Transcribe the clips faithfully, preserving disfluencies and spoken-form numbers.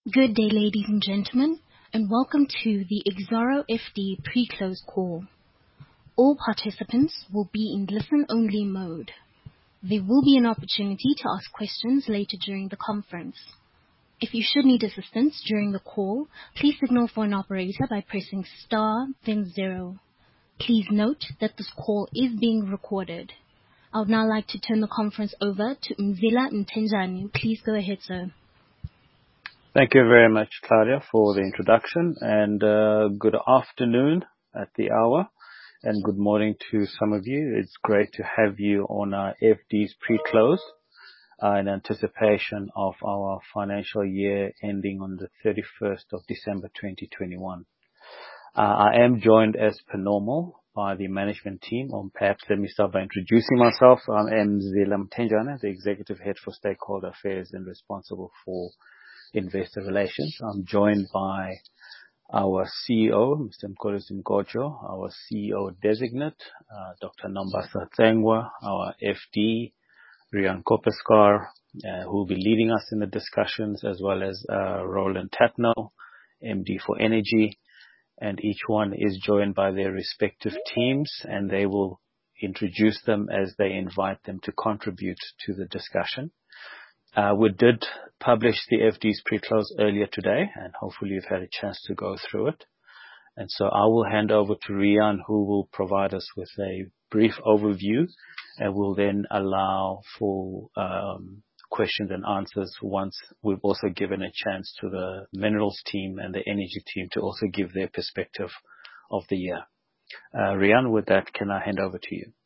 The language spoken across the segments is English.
Good day, ladies and gentlemen, and welcome to the Exxaro F D pre-close call. All participants will be in listen-only mode. There will be an opportunity to ask questions later during the conference. If you should need assistance during the call, please signal for an operator by pressing star then zero. Please note that this call is being recorded. I would now like to turn the conference over to Mzila Mthenjane. Please go ahead, sir. Thank you very much, Claudia, for the introduction, and uh, good afternoon at the hour, and good morning to some of you. It's great to have you on our F D's pre-close uh, in anticipation of our financial year ending on the thirty-first of December twenty twenty-one. Uh, I am joined as per normal by the management team. Or perhaps let me start by introducing myself. I'm Mzila Mthenjane, the Executive Head for Stakeholder Affairs and responsible for Investor Relations. I'm joined by our C E O, Mister Mkhosi Mgojo, our C E O designate, uh, Doctor Nombasa Tsengwa, our F D, Riaan Koppeschaar, uh, who will be leading us in the discussions, as well as uh, Roland Tatnall, M D for Energy, and each one is joined by their respective teams, and they will introduce them as they invite them to contribute to the discussion. Uh, we did publish the F D's pre-close earlier today, and hopefully you've had a chance to go through it. And so I will hand over to Riaan, who will provide us with a brief overview, and will then allow for um, questions and answers once we've also given a chance to the minerals team and the energy team to also give their perspective of the year. Uh, Riaan, with that, can I hand over to you?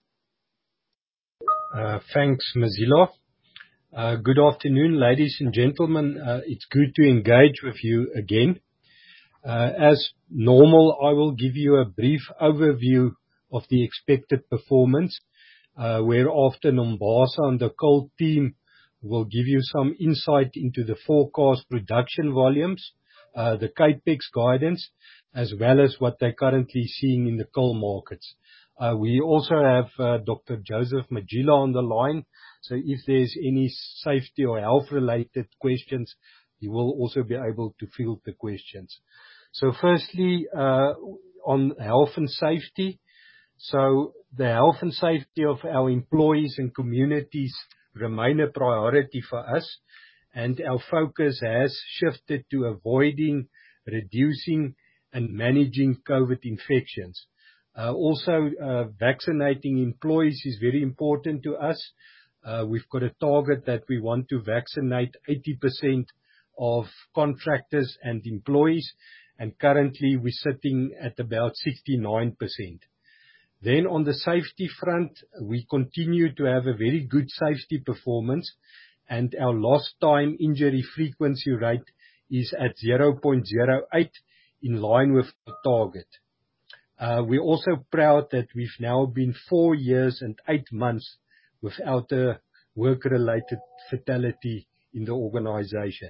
Uh, thanks, Mzila. Uh, good afternoon, ladies and gentlemen. Uh, it's good to engage with you again. Uh, as normal, I will give you a brief overview of the expected performance, uh, whereafter Nombasa and the coal team will give you some insight into the forecast production volumes, uh, the capex guidance, as well as what they're currently seeing in the coal markets. Uh, we also have uh, Doctor Joseph Majila on the line. So if there's any safety or health-related questions, he will also be able to field the questions. So firstly, uh, on health and safety. So the health and safety of our employees and communities remain a priority for us, and our focus has shifted to avoiding, reducing, and managing COVID infections. Uh, also, uh, vaccinating employees is very important to us. Uh, we've got a target that we want to vaccinate eighty percent of contractors and employees, and currently we're sitting at about sixty-nine percent. Then on the safety front, we continue to have a very good safety performance, and our lost time injury frequency rate is at zero point zero eight, in line with the target. Uh, we're also proud that we've now been four years and eight months without a work-related fatality in the organization.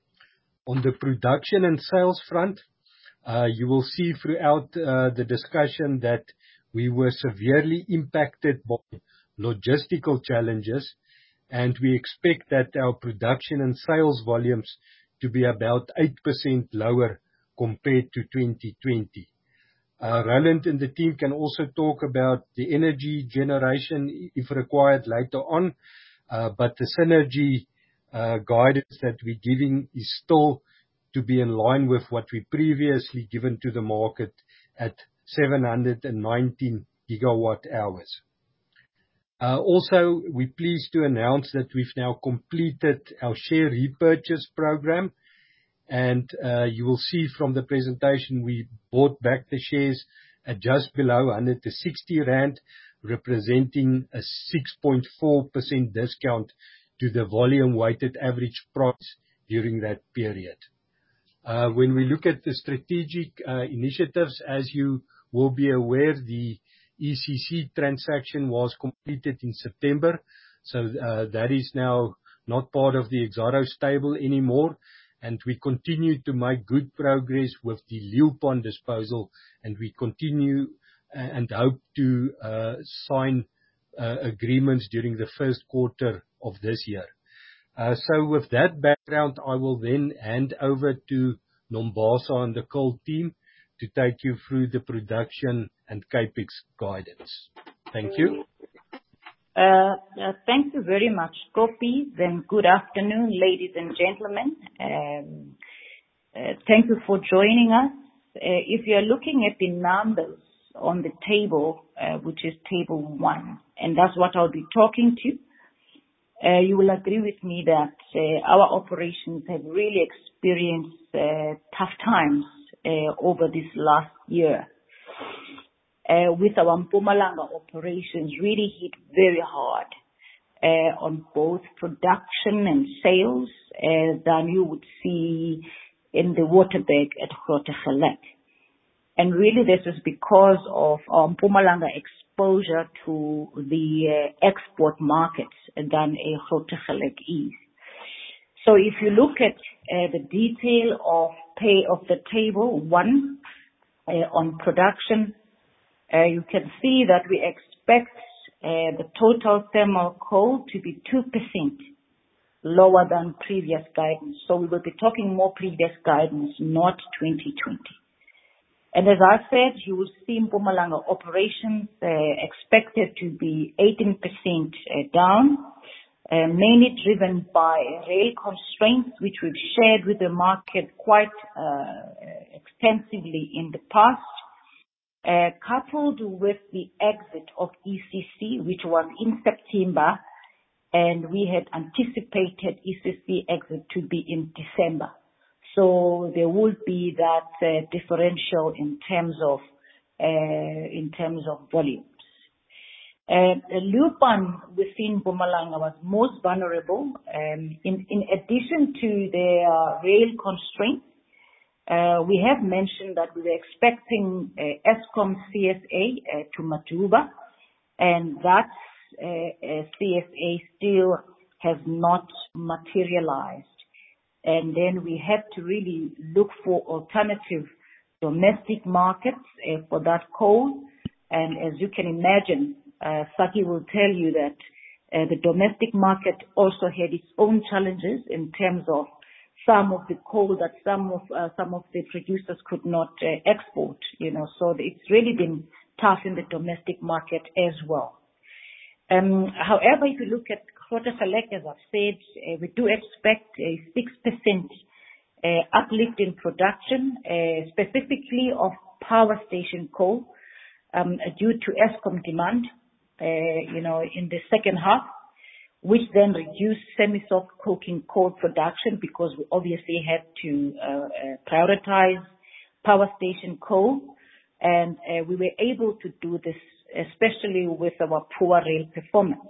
On the production and sales front, uh, you will see throughout uh, the discussion that we were severely impacted by logistical challenges, and we expect that our production and sales volumes to be about eight percent lower compared to twenty twenty. Uh, Roland and the team can also talk about the energy generation if required later on, uh, but the synergy uh, guidance that we're giving is still to be in line with what we previously given to the market at seven hundred nineteen gigawatt hours. Uh, also, we're pleased to announce that we've now completed our share repurchase program. And uh, you will see from the presentation, we bought back the shares at just below one hundred sixty rand, representing a six point four percent discount to the volume-weighted average price during that period. Uh, when we look at the strategic uh, initiatives, as you will be aware, the E C C transaction was completed in September, so uh, that is now not part of the Exxaro stable anymore. And we continue to make good progress with the Leeuwpan disposal, and we continue and hope to uh, sign uh, agreements during the first quarter of this year. Uh, so with that background, I will then hand over to Nombasa and the coal team to take you through the production and Capex guidance. Thank you. Uh, uh, thank you very much, Koppie. Then good afternoon, ladies and gentlemen. Um, uh, thank you for joining us. Uh, if you are looking at the numbers on the table, uh, which is table one, and that's what I'll be talking to, uh, you will agree with me that uh, our operations have really experienced uh, tough times uh, over this last year. Uh, with our Mpumalanga operations really hit very hard uh, on both production and sales uh, than you would see in the Waterberg at Grootegeluk. And really this is because of our Mpumalanga exposure to the uh, export markets than a Grootegeluk is. So if you look at uh, the detail of pay of the table one uh, on production, Uh, you can see that we expect uh, the total thermal coal to be two percent lower than previous guidance. So we will be talking more previous guidance, not twenty twenty. And as I said, you will see Mpumalanga operations uh, expected to be eighteen percent uh, down, uh, mainly driven by rail constraints, which we've shared with the market quite uh, extensively in the past. Uh, coupled with the exit of E C C, which was in September, and we had anticipated E C C exit to be in December. So there would be that uh, differential in terms of uh, in terms of volumes. Uh, Leeuwpan within Mpumalanga was most vulnerable. Um, in, in addition to their uh, rail constraints, Uh, we have mentioned that we were expecting uh, Eskom C S A uh, to Majuba, and that uh, uh, C S A still has not materialized. And then we had to really look for alternative domestic markets uh, for that coal. And as you can imagine, uh, Saki will tell you that uh, the domestic market also had its own challenges in terms of some of the coal that some of uh, some of the producers could not uh, export, you know, so it's really been tough in the domestic market as well. Um, however, if you look at Grootegeluk, as I've said, uh, we do expect a six percent uh, uplift in production, uh, specifically of power station coal, um, due to Eskom demand, uh, you know, in the second half, which then reduced semi-soft coking coal production because we obviously had to uh, uh, prioritize power station coal. And uh, we were able to do this, especially with our poor rail performance.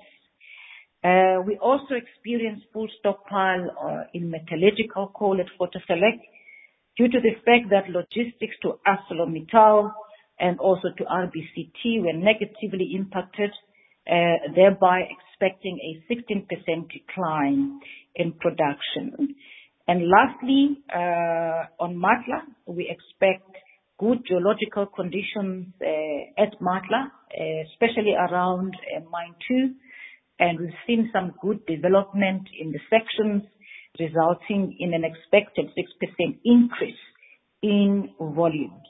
Uh, we also experienced full stockpile uh, in metallurgical coal at Grootegeluk due to the fact that logistics to ArcelorMittal and also to R B C T were negatively impacted, uh, thereby expecting a sixteen percent decline in production. And lastly, uh, on Matla, we expect good geological conditions uh, at Matla, uh, especially around uh, Mine two, and we've seen some good development in the sections, resulting in an expected six percent increase in volumes.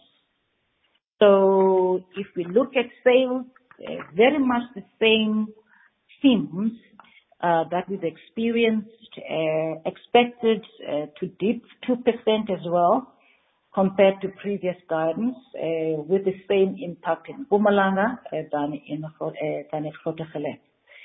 So if we look at sales, uh, very much the same themes uh, that we've experienced, uh, expected uh, to dip two percent as well compared to previous guidance, uh, with the same impact in Mpumalanga uh, than in uh, than at Grootegeluk.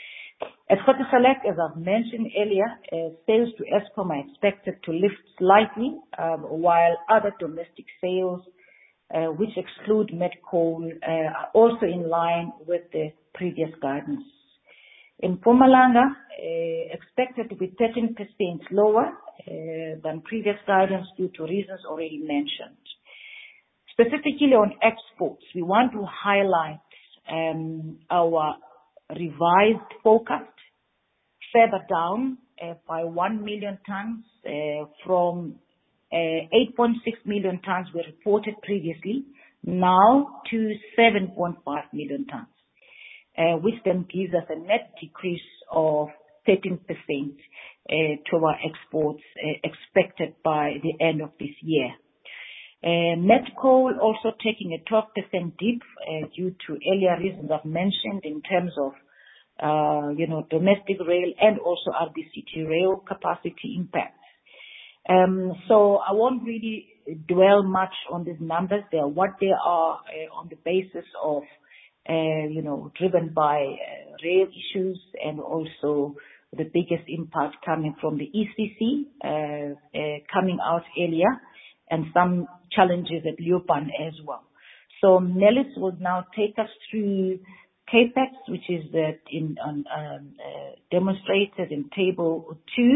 At Grootegeluk, as I've mentioned earlier, uh, sales to Eskom are expected to lift slightly, um, while other domestic sales, uh, which exclude met coal, uh, are also in line with the previous guidance. In Mpumalanga, uh, expected to be thirteen percent lower uh, than previous guidance due to reasons already mentioned. Specifically on exports, we want to highlight um, our revised forecast further down uh, by one million tons uh, from uh, eight point six million tons we reported previously, now to seven point five million tons. Uh, which then gives us a net decrease of thirteen percent uh, to our exports uh, expected by the end of this year. Uh, Met coal also taking a twelve percent dip uh, due to earlier reasons I've mentioned in terms of, uh, you know, domestic rail and also R B C T rail capacity impacts. Um, so I won't really dwell much on these numbers. They are what they are uh, on the basis of, uh, you know, driven by uh, rail issues and also the biggest impact coming from the E C C uh, uh, coming out earlier, and some challenges at Leeuwpan as well. So Melis will now take us through Capex, which is that in um, um, uh, demonstrated in table two.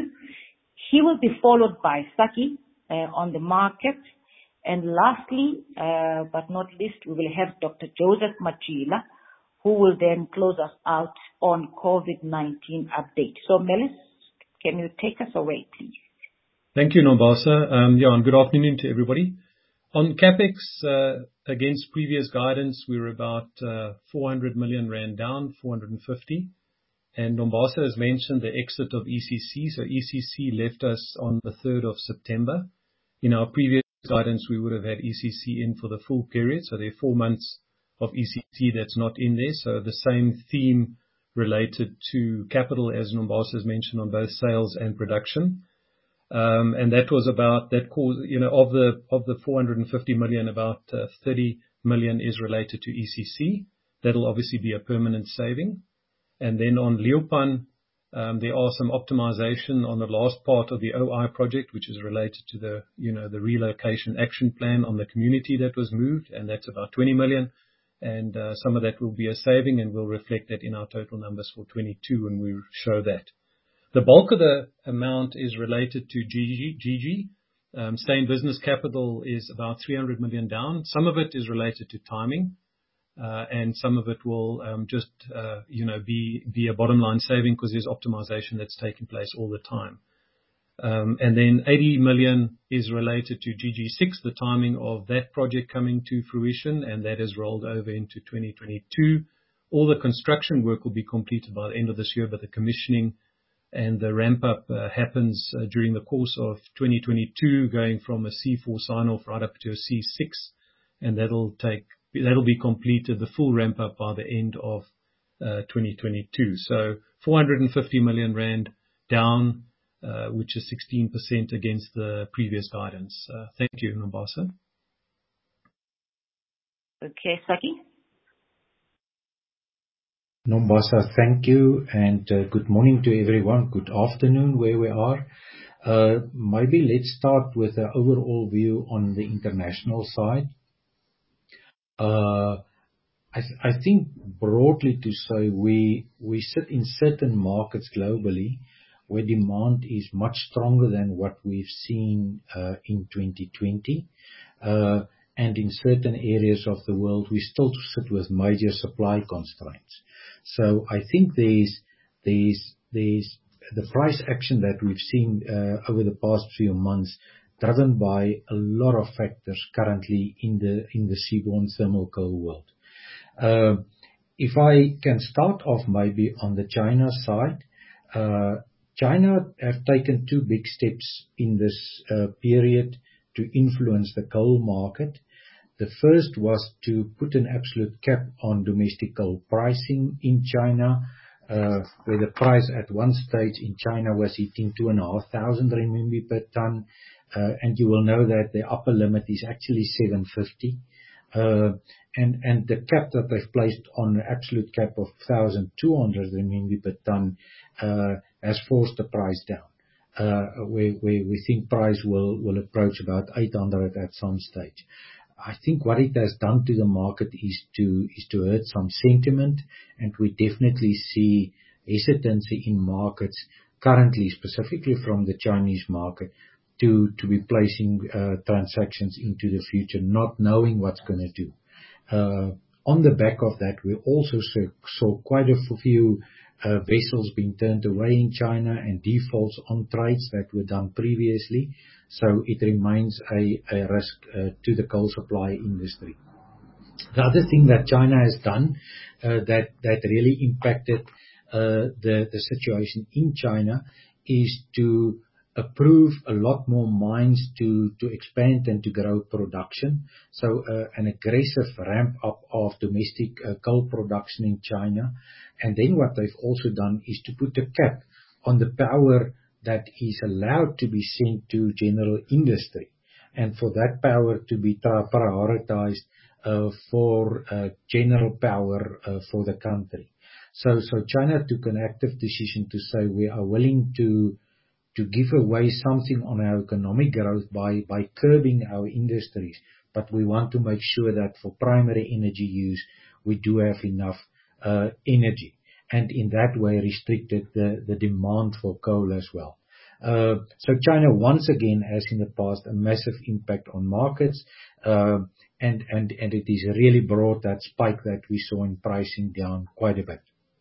He will be followed by Saki uh, on the market. And lastly, uh, but not least, we will have Doctor Joseph Matjila, who will then close us out on COVID nineteen update. So Melis, can you take us away, please? Thank you, Nombasa. Um, yeah, and good afternoon to everybody. On CapEx, uh, against previous guidance, we were about uh, four hundred million rand down, four hundred fifty. And Nombasa has mentioned the exit of E C C. So E C C left us on the third of September. In our previous guidance, we would have had E C C in for the full period. So there are four months of E C C that's not in there. So the same theme related to capital as Nombasa has mentioned on both sales and production. Um, and that was about, that caused, you know, of the, of the four hundred fifty million, about uh, thirty million is related to E C C. That'll obviously be a permanent saving. And then on Leeuwpan, um, there are some optimization on the last part of the O I project, which is related to the, you know, the relocation action plan on the community that was moved. And that's about twenty million. And, uh, some of that will be a saving, and we'll reflect that in our total numbers for twenty-two when we show that. The bulk of the amount is related to G G. Um, stay in business capital is about three hundred million down. Some of it is related to timing, uh, and some of it will um, just, uh, you know, be be a bottom line saving because there's optimization that's taking place all the time. Um, and then eighty million is related to G G six, the timing of that project coming to fruition, and that is rolled over into twenty twenty-two. All the construction work will be completed by the end of this year, but the commissioning and the ramp-up uh, happens uh, during the course of twenty twenty-two, going from a C four sign-off right up to a C six, and that'll take that'll be completed, the full ramp-up, by the end of uh, twenty twenty-two. So four hundred fifty million rand down, uh, which is sixteen percent against the previous guidance. Uh, thank you, Nombasa. Okay, Saki. Nombasa, thank you, and uh, good morning to everyone. Good afternoon, where we are. Uh, maybe let's start with an overall view on the international side. Uh, I, th- I think broadly to say we we sit in certain markets globally where demand is much stronger than what we've seen uh, in twenty twenty. Uh, and in certain areas of the world, we still sit with major supply constraints. So I think there's there's there's the price action that we've seen uh, over the past few months, driven by a lot of factors currently in the in the seaborne thermal coal world. Uh, if I can start off maybe on the China side, uh, China have taken two big steps in this uh, period to influence the coal market. The first was to put an absolute cap on domestic coal pricing in China, uh, where the price at one stage in China was hitting two and a half thousand renminbi per ton, uh, and you will know that the upper limit is actually seven fifty. Uh, and and the cap that they've placed on an absolute cap of one thousand two hundred renminbi per ton uh, has forced the price down. Uh, where, where we think price will, will approach about eight hundred at some stage. I think what it has done to the market is to is to hurt some sentiment, and we definitely see hesitancy in markets currently, specifically from the Chinese market, to to be placing uh, transactions into the future, not knowing what's going to do. Uh, on the back of that, we also saw, saw quite a few uh, vessels being turned away in China and defaults on trades that were done previously. So it remains a, a risk uh, to the coal supply industry. The other thing that China has done uh, that that really impacted uh, the, the situation in China is to approve a lot more mines to, to expand and to grow production. So uh, an aggressive ramp up of domestic uh, coal production in China. And then what they've also done is to put a cap on the power that is allowed to be sent to general industry, and for that power to be prioritized uh, for uh, general power uh, for the country. So, so China took an active decision to say we are willing to to give away something on our economic growth by by curbing our industries, but we want to make sure that for primary energy use we do have enough uh, energy, and in that way restricted the, the demand for coal as well. Uh, so China once again, as in the past, a massive impact on markets, uh, and and and it is really brought that spike that we saw in pricing down quite a bit.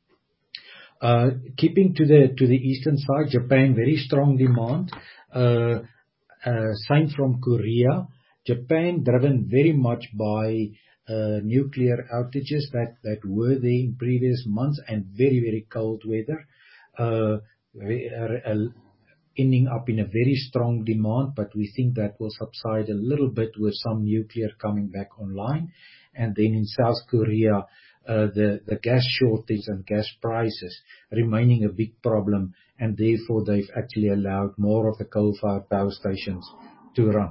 Uh, keeping to the to the eastern side, Japan, very strong demand. Uh, uh, same from Korea. Japan driven very much by uh, nuclear outages that, that were there in previous months, and very, very cold weather, uh, very, uh, ending up in a very strong demand, but we think that will subside a little bit with some nuclear coming back online. And then in South Korea, Uh, the, the gas shortage and gas prices remaining a big problem, and therefore they've actually allowed more of the coal-fired power stations to run.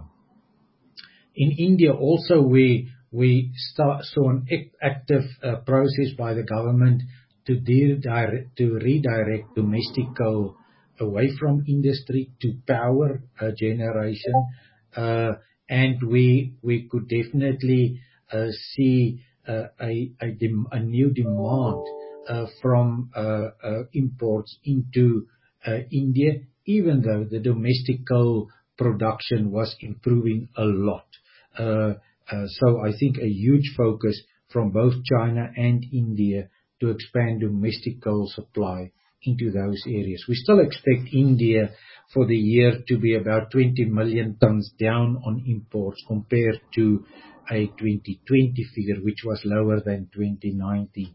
In India also, we we start, saw an active uh, process by the government to, direct, to redirect domestic coal away from industry to power uh, generation, uh, and we we could definitely uh, see Uh, a, a, dem, a new demand uh, from uh, uh, imports into uh, India, even though the domestic coal production was improving a lot. Uh, uh, so I think a huge focus from both China and India to expand domestic coal supply into those areas. We still expect India for the year to be about twenty million tons down on imports compared to a twenty twenty figure, which was lower than twenty nineteen.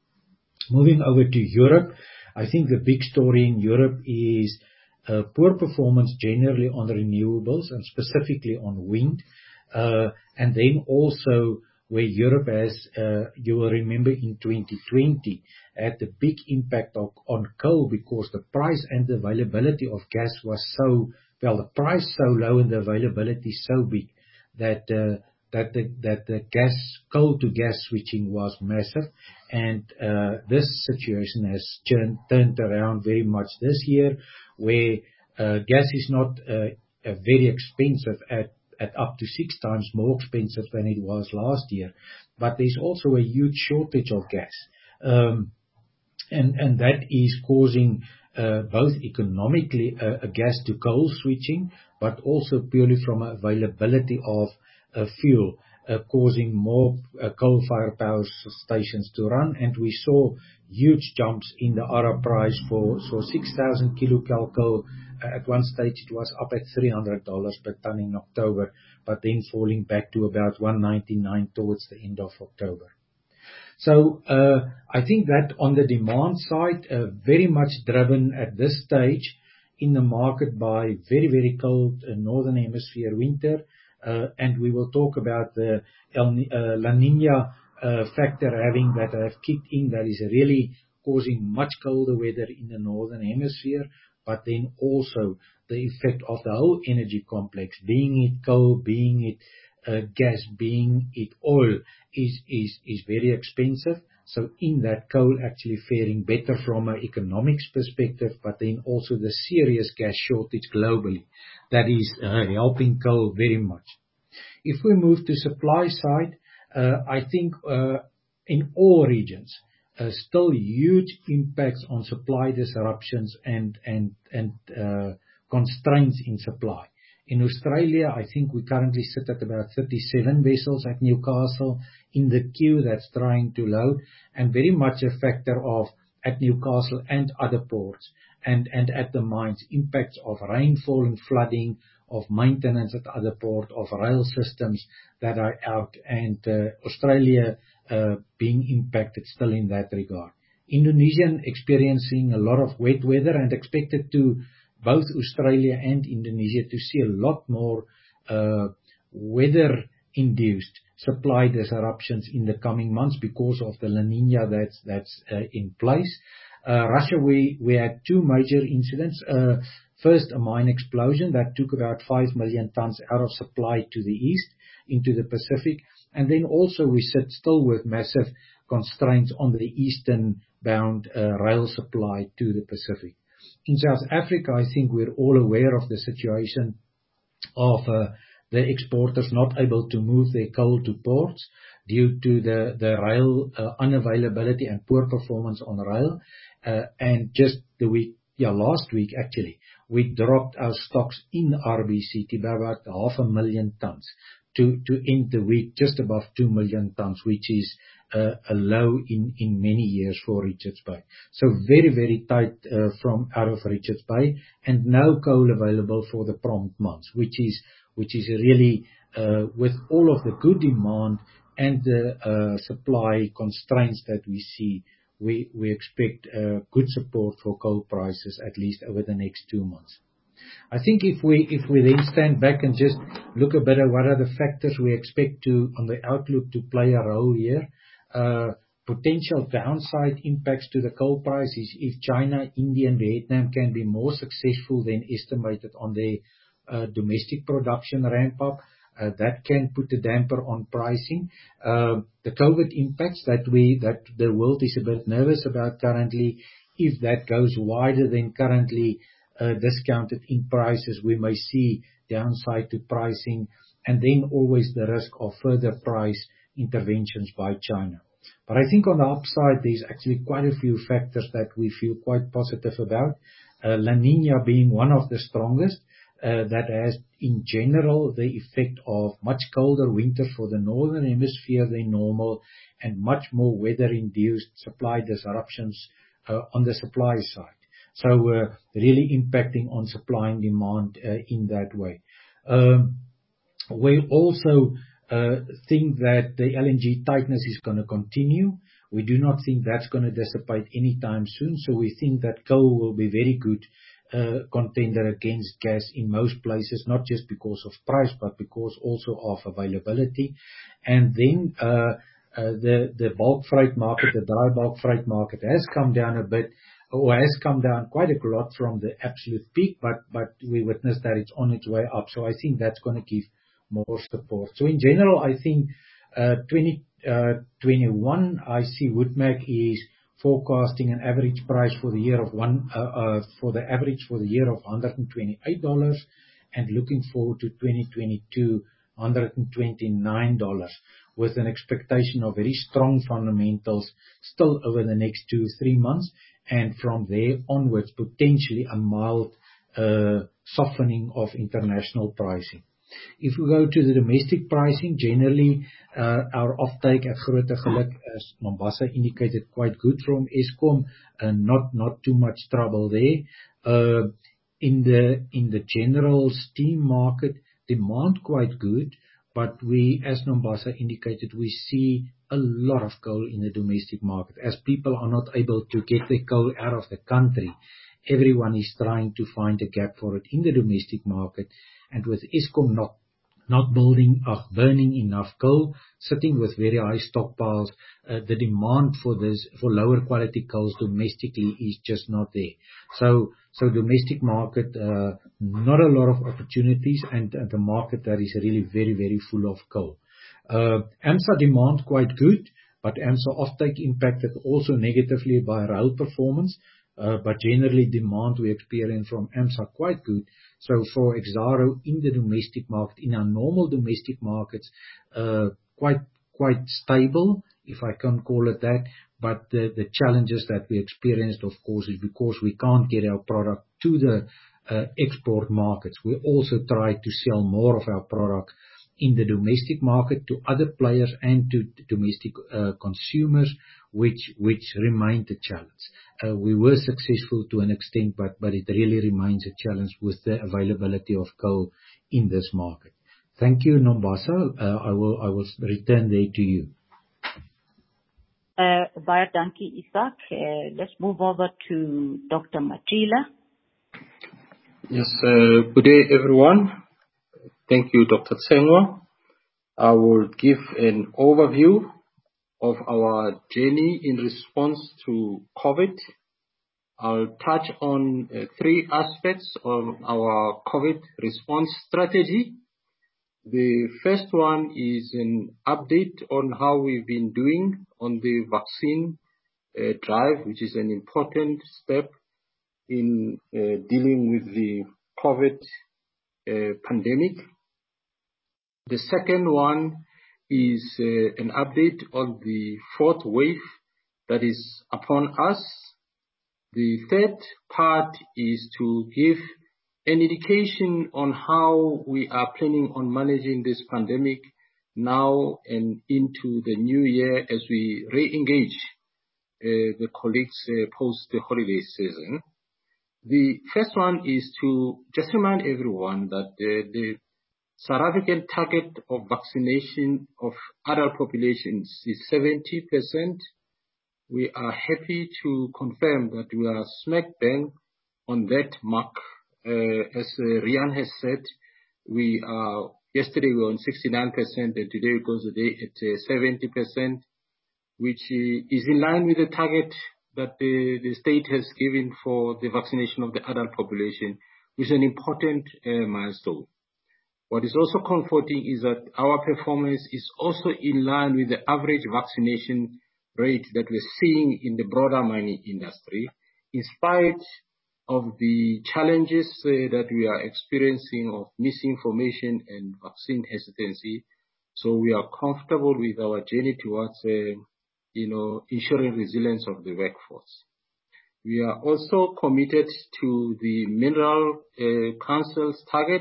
Moving over to Europe, I think the big story in Europe is uh, poor performance generally on renewables and specifically on wind. Uh, and then also where Europe has, uh, you will remember in twenty twenty, had the big impact of, on coal because the price and the availability of gas was so, well, the price so low and the availability so big that uh, that the that the gas coal to gas switching was massive, and uh, this situation has turned turned around very much this year, where uh, gas is not uh, uh, very expensive at at up to six times more expensive than it was last year, but there's also a huge shortage of gas, um, and and that is causing uh, both economically uh, a gas to coal switching, but also purely from availability of Uh, fuel, uh, causing more uh, coal-fired power stations to run, and we saw huge jumps in the A R A price for so six thousand kilocal coal. Uh, at one stage it was up at three hundred dollars per ton in October, but then falling back to about one ninety-nine towards the end of October. So uh, I think that on the demand side, uh, very much driven at this stage in the market by very, very cold uh, northern hemisphere winter. Uh, and we will talk about the El, uh, La Nina uh, factor having that have kicked in, that is really causing much colder weather in the northern hemisphere, but then also the effect of the whole energy complex, being it coal, being it uh, gas, being it oil, is, is, is very expensive. So in that, coal actually faring better from an economics perspective, but then also the serious gas shortage globally that is uh, helping coal very much. If we move to supply side, uh, I think uh, in all regions, uh, still huge impacts on supply disruptions and and and uh, constraints in supply. In Australia, I think we currently sit at about thirty-seven vessels at Newcastle in the queue that's trying to load, and very much a factor of at Newcastle and other ports, and, and at the mines, impacts of rainfall and flooding, of maintenance at other port, of rail systems that are out, and uh, Australia uh, being impacted still in that regard. Indonesia experiencing a lot of wet weather and expected to both Australia and Indonesia to see a lot more uh, weather-induced supply disruptions in the coming months because of the La Nina that's that's uh, in place. Uh, Russia, we we had two major incidents. Uh, first, a mine explosion that took about five million tons out of supply to the east into the Pacific, and then also we sit still with massive constraints on the eastern-bound uh, rail supply to the Pacific. In South Africa, I think we're all aware of the situation of uh, the exporters not able to move their coal to ports due to the, the rail uh, unavailability and poor performance on rail. Uh, and just the week, yeah, last week actually, we dropped our stocks in R B C T by about half a million tons to, to end the week just above two million tons, which is uh, a low in, in many years for Richards Bay. So very, very tight uh, from out of Richards Bay, and no coal available for the prompt months, which is which is really, uh, with all of the good demand and the uh, supply constraints that we see, we, we expect uh, good support for coal prices, at least over the next two months. I think if we if we then stand back and just look a bit at what are the factors we expect to, on the outlook, to play a role here, uh, potential downside impacts to the coal price is if China, India and Vietnam can be more successful than estimated on their Uh, domestic production ramp up, uh, that can put a damper on pricing. Uh, the COVID impacts that we that the world is a bit nervous about currently, if that goes wider than currently uh, discounted in prices, we may see downside to pricing, and then always the risk of further price interventions by China. But I think on the upside, there's actually quite a few factors that we feel quite positive about. Uh, La Nina being one of the strongest. Uh, that has, in general, the effect of much colder winter for the northern hemisphere than normal, and much more weather-induced supply disruptions uh, on the supply side. So, uh, really impacting on supply and demand uh, in that way. Um, we also uh, think that the L N G tightness is going to continue. We do not think that's going to dissipate anytime soon. So we think that coal will be very good Uh, contender against gas in most places, not just because of price, but because also of availability. And then uh, uh, the the bulk freight market, the dry bulk freight market, has come down a bit, or has come down quite a lot from the absolute peak, but but we witnessed that it's on its way up. So I think that's going to give more support. So in general, I think uh, twenty twenty-one, I see Woodmac is forecasting an average price for the year of one uh, uh, for the average for the year of one hundred twenty-eight dollars, and looking forward to twenty twenty-two, one hundred twenty-nine dollars, with an expectation of very strong fundamentals still over the next two three months, and from there onwards potentially a mild uh, softening of international pricing. If we go to the domestic pricing, generally uh, our offtake at Groote Geluk, as Nombasa indicated, quite good from Eskom, and not not too much trouble there. Uh, in the in the general steam market, demand quite good, but we, as Nombasa indicated, we see a lot of coal in the domestic market. As people are not able to get their coal out of the country, everyone is trying to find a gap for it in the domestic market. And with Eskom not not building or burning enough coal, sitting with very high stockpiles, uh, the demand for this for lower quality coals domestically is just not there. So, so domestic market, uh, not a lot of opportunities, and, and the market that is really very very full of coal. Uh, AMSA demand quite good, but AMSA offtake impacted also negatively by rail performance. Uh, but generally demand we experience from AMSA quite good. So for Exxaro in the domestic market, in our normal domestic markets, uh, quite quite stable, if I can call it that. But the, the challenges that we experienced, of course, is because we can't get our product to the uh, export markets. We also try to sell more of our product in the domestic market to other players and to domestic uh, consumers, which which remained a challenge. Uh, we were successful to an extent, but but it really remains a challenge with the availability of coal in this market. Thank you, Nombasa. Uh, I will I will return there to you. Uh, Baie dankie, Isaac. Uh, let's move over to Doctor Matila. Yes, uh, good day, everyone. Thank you, Doctor Tsengwa. I will give an overview of our journey in response to COVID. I'll touch on uh, three aspects of our COVID response strategy. The first one is an update on how we've been doing on the vaccine uh, drive, which is an important step in uh, dealing with the COVID uh, pandemic. The second one is uh, an update on the fourth wave that is upon us. The third part is to give an indication on how we are planning on managing this pandemic now and into the new year as we re-engage uh, the colleagues uh, post the holiday season. The first one is to just remind everyone that uh, the South African target of vaccination of adult populations is seventy percent. We are happy to confirm that we are smack bang on that mark. Uh, as uh, Rian has said, we are, yesterday we were on sixty-nine percent and today it goes today at uh, seventy percent, which uh, is in line with the target that the, the state has given for the vaccination of the adult population, which is an important uh, milestone. What is also comforting is that our performance is also in line with the average vaccination rate that we're seeing in the broader mining industry, in spite of the challenges uh, that we are experiencing of misinformation and vaccine hesitancy. So we are comfortable with our journey towards, uh, you know, ensuring resilience of the workforce. We are also committed to the Mineral uh, Council's target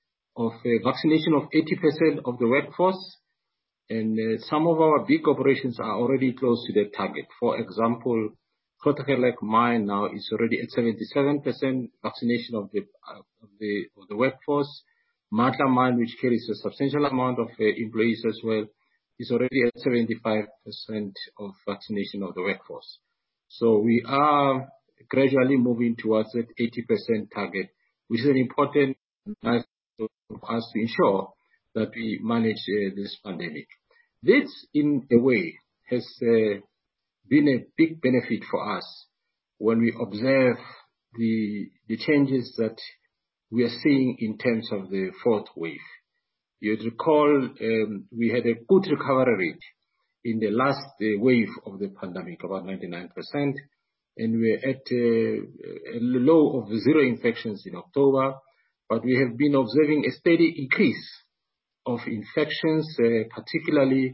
of uh, vaccination of eighty percent of the workforce. And uh, some of our big operations are already close to that target. For example, Grootegeluk mine now is already at seventy-seven percent vaccination of the, uh, of the of the workforce. Matla mine, which carries a substantial amount of uh, employees as well, is already at seventy-five percent of vaccination of the workforce. So we are gradually moving towards that eighty percent target, which is an important milestone for us to ensure that we manage uh, this pandemic. This, in a way, has uh, been a big benefit for us when we observe the, the changes that we are seeing in terms of the fourth wave. You'd recall um, we had a good recovery rate in the last uh, wave of the pandemic, about ninety-nine percent, and we're at uh, a low of zero infections in October, but we have been observing a steady increase of infections, uh, particularly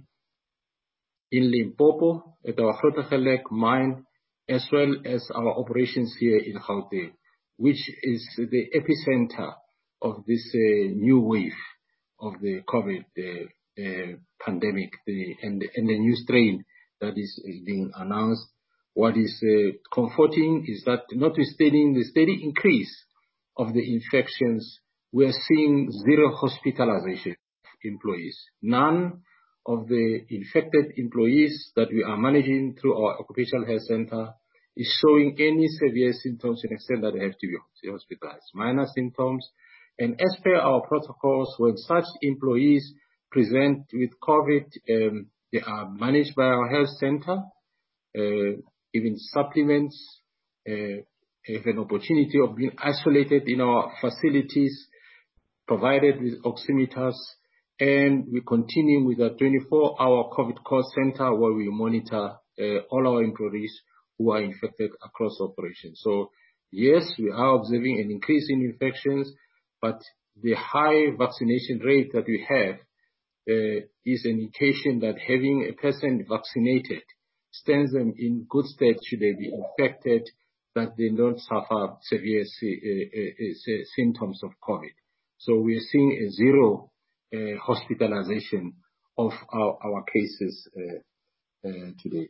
in Limpopo at our Grootegeluk mine, as well as our operations here in Gauteng, which is the epicenter of this uh, new wave of the COVID uh, uh, pandemic the, and, and the new strain that is, is being announced. What is uh, comforting is that notwithstanding the steady increase of the infections, we are seeing zero hospitalization employees. None of the infected employees that we are managing through our occupational health center is showing any severe symptoms in extent that they have to be hospitalized. Minor symptoms. And as per our protocols, when such employees present with COVID, um, they are managed by our health center, uh, given supplements, uh, have an opportunity of being isolated in our facilities, provided with oximeters, and we continue with a twenty-four hour COVID call center where we monitor uh, all our employees who are infected across operations. So yes, we are observing an increase in infections, but the high vaccination rate that we have uh, is an indication that having a person vaccinated stands them in good stead should they be infected, that they don't suffer severe uh, uh, uh, symptoms of COVID. So we are seeing a zero uh, hospitalization of our, our cases uh, uh, today.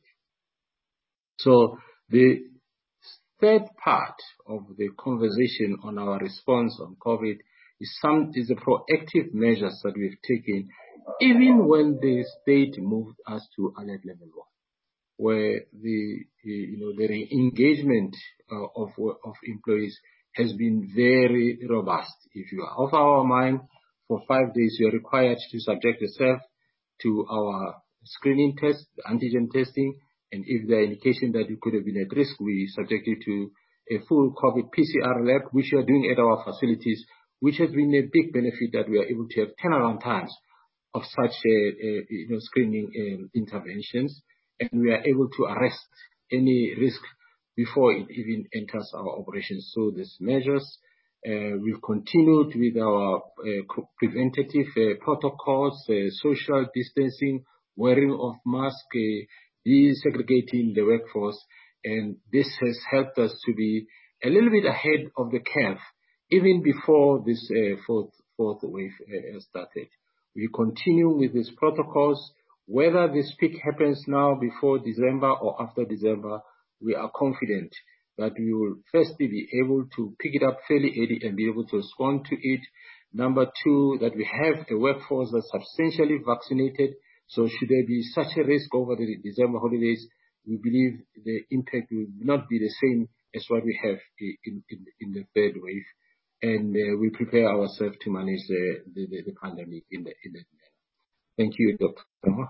So the third part of the conversation on our response on COVID is some is the proactive measures that we've taken, even when the state moved us to alert level one. where the, you know, the engagement uh, of of employees has been very robust. If you are off our mine for five days, you are required to subject yourself to our screening test, antigen testing, and if there are indications that you could have been at risk, we subject you to a full COVID P C R lab, which we are doing at our facilities, which has been a big benefit that we are able to have turnaround times of such uh, uh, you know, screening um, interventions, and we are able to arrest any risk before it even enters our operations. So these measures, uh, we've continued with our uh, preventative uh, protocols, uh, social distancing, wearing of masks, uh, desegregating the workforce, and this has helped us to be a little bit ahead of the curve, even before this uh, fourth, fourth wave uh, started. We continue with these protocols. Whether this peak happens now before December or after December, we are confident that we will firstly be able to pick it up fairly early and be able to respond to it. Number two, that we have a workforce that's substantially vaccinated. So should there be such a risk over the December holidays, we believe the impact will not be the same as what we have in, in, in the third wave. And uh, we prepare ourselves to manage uh, the, the, the pandemic in, the, in that manner. Thank you, Doctor Sengwa.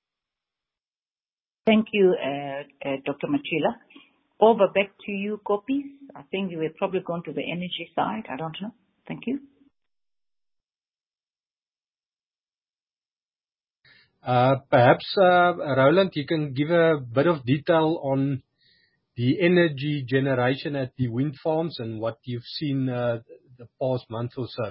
Thank you, uh, uh, Doctor Machila. Over back to you, Koppes. I think you were probably going to the energy side. I don't know. Thank you. Uh, perhaps, uh, Roland, you can give a bit of detail on the energy generation at the wind farms and what you've seen uh, the past month or so.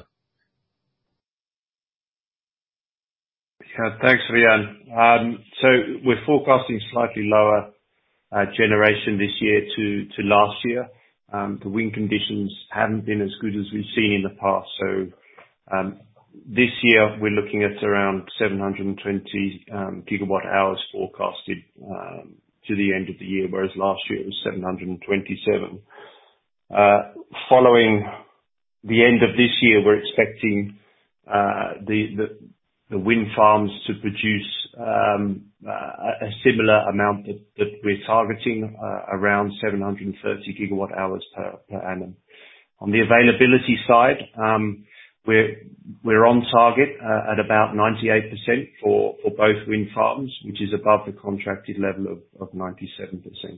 Yeah, thanks, Rian. Um, so we're forecasting slightly lower uh, generation this year to, to last year. Um, the wind conditions haven't been as good as we've seen in the past. So um, this year we're looking at around seven hundred twenty um, gigawatt hours forecasted um, to the end of the year, whereas last year it was seven hundred twenty-seven. Uh, following the end of this year, we're expecting uh, the, the the wind farms to produce um, uh, a similar amount that, that we're targeting, uh, around seven hundred thirty gigawatt hours per, per annum. On the availability side, um, we're we're on target uh, at about ninety-eight percent for, for both wind farms, which is above the contracted level of, of ninety-seven percent.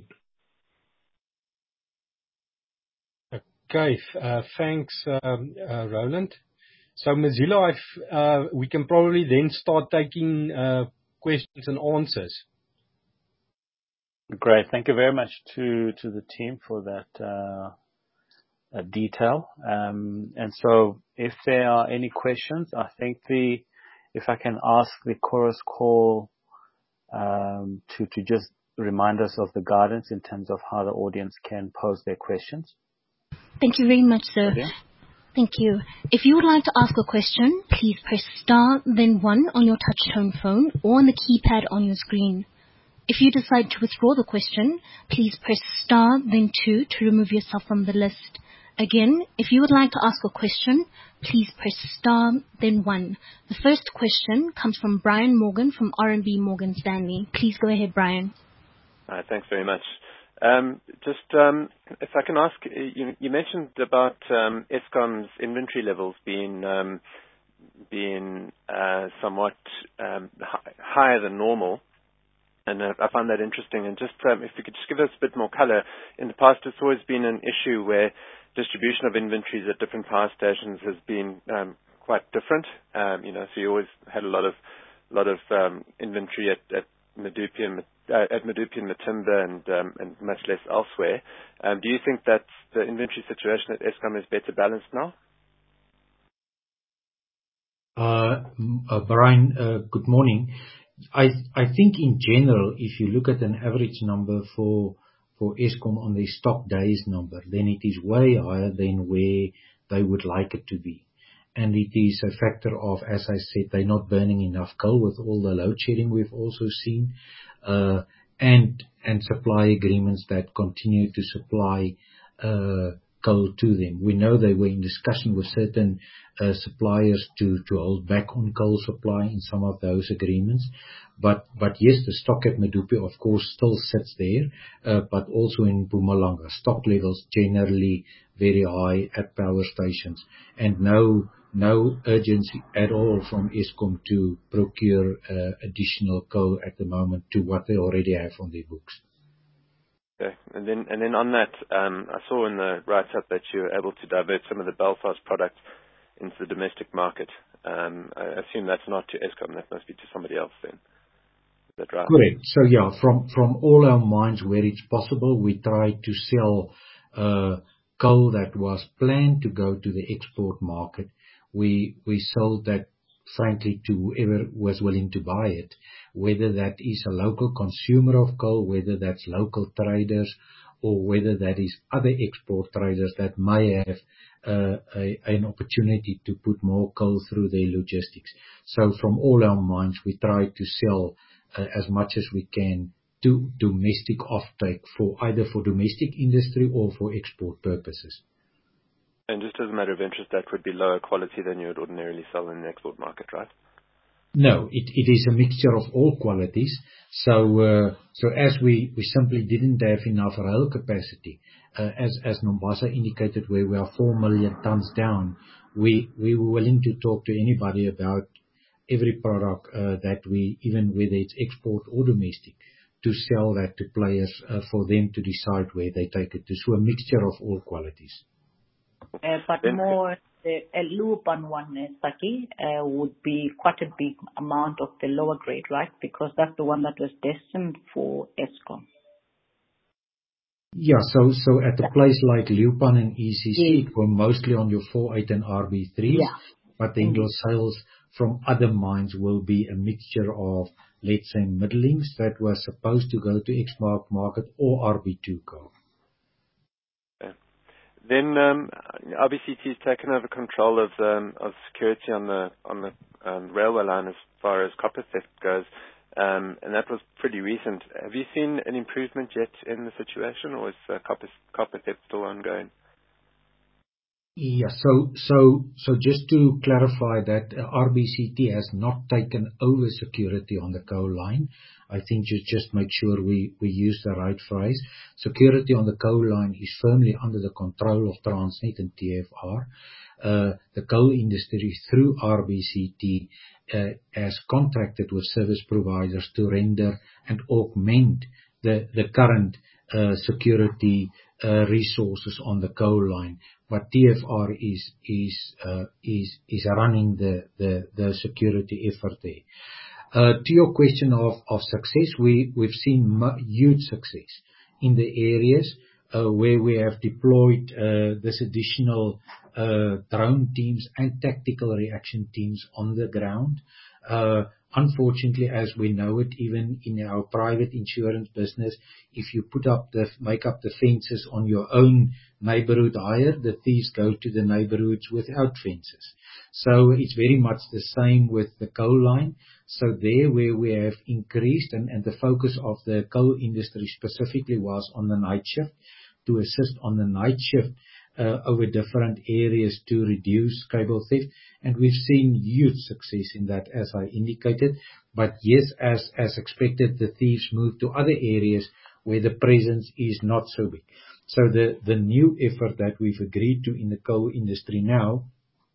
Okay, uh, thanks, um, uh, Roland. So, Mzila, uh, we can probably then start taking uh, questions and answers. Great. Thank you very much to, to the team for that uh, uh, detail. Um, and so if there are any questions, I think the, if I can ask the chorus call um, to, to just remind us of the guidance in terms of how the audience can pose their questions. Thank you very much, sir. Okay. Thank you. If you would like to ask a question, please press star, then one on your touch-tone phone or on the keypad on your screen. If you decide to withdraw the question, please press star, then two to remove yourself from the list. Again, if you would like to ask a question, please press star, then one. The first question comes from Brian Morgan from R M B Morgan Stanley. Please go ahead, Brian. Uh, thanks very much. Um, just um, if I can ask, you, you mentioned about um, Eskom's inventory levels being um, being uh, somewhat um, hi- higher than normal, and uh, I find that interesting. And just um, if you could just give us a bit more color. In the past, it's always been an issue where distribution of inventories at different power stations has been um, quite different. Um, you know, so you always had a lot of lot of um, inventory at, at Medupi and uh, at Medupi and Matimba and um, and much less elsewhere. Um, do you think that the inventory situation at Eskom is better balanced now? Uh, uh, Brian, uh, good morning. I I think in general, if you look at an average number for for Eskom on their stock days number, then it is way higher than where they would like it to be. And it is a factor of, as I said, they're not burning enough coal with all the load shedding we've also seen, uh, and and supply agreements that continue to supply uh, coal to them. We know they were in discussion with certain uh, suppliers to, to hold back on coal supply in some of those agreements. But, but yes, the stock at Medupi, of course, still sits there, uh, but also in Mpumalanga. Stock levels generally very high at power stations, and no, no urgency at all from Eskom to procure uh, additional coal at the moment to what they already have on their books. Okay. And then, and then on that, um, I saw in the write-up that you were able to divert some of the Belfast products into the domestic market. Um, I assume that's not to Eskom, that must be to somebody else then. Is that right? Correct. So yeah, from, from all our mines where it's possible, we try to sell uh, coal that was planned to go to the export market. We, we sold that, frankly, to whoever was willing to buy it, whether that is a local consumer of coal, whether that's local traders, or whether that is other export traders that may have uh, a, an opportunity to put more coal through their logistics. So from all our mines, we try to sell uh, as much as we can to domestic offtake, for either for domestic industry or for export purposes. And just as a matter of interest, that would be lower quality than you would ordinarily sell in the export market, right? No, it, it is a mixture of all qualities. So, uh, so as we, we simply didn't have enough rail capacity, uh, as, as Nombasa indicated, where we are four million tons down, we, we were willing to talk to anybody about every product, uh, that we, even whether it's export or domestic, to sell that to players, uh, for them to decide where they take it to. So a mixture of all qualities. Uh, but more the Leeuwpan one, uh, Saki, uh, would be quite a big amount of the lower grade, right? Because that's the one that was destined for Eskom. Yeah, so so at a place like Leeuwpan and E C C, Yes. it were mostly on your four eight and R B threes, Yeah. but then Indeed. your sales from other mines will be a mixture of, let's say, middlings that were supposed to go to export market or R B two coal. Then um, R B C T has taken over control of um, of security on the on the um, railway line as far as copper theft goes, um, and that was pretty recent. Have you seen an improvement yet in the situation, or is uh, copper copper theft still ongoing? Yeah, so so so just to clarify that, uh, R B C T has not taken over security on the coal line. I think just just make sure we we use the right phrase. Security on the coal line is firmly under the control of Transnet and T F R. Uh, the coal industry through R B C T uh, has contracted with service providers to render and augment the the current uh, security uh, resources on the coal line. But T F R is is uh, is is running the the the security effort there. Uh, to your question of of success, we we've seen huge success in the areas uh, where we have deployed uh, this additional uh, drone teams and tactical reaction teams on the ground. Uh, Unfortunately, as we know it, even in our private insurance business, if you put up the, make up the fences on your own neighborhood hire, the thieves go to the neighborhoods without fences. So it's very much the same with the coal line. So there where we have increased, and, and the focus of the coal industry specifically was on the night shift, to assist on the night shift Uh, over different areas to reduce cable theft, and we've seen huge success in that, as I indicated. But yes, as as expected, the thieves move to other areas where the presence is not so big. So the the new effort that we've agreed to in the coal industry now.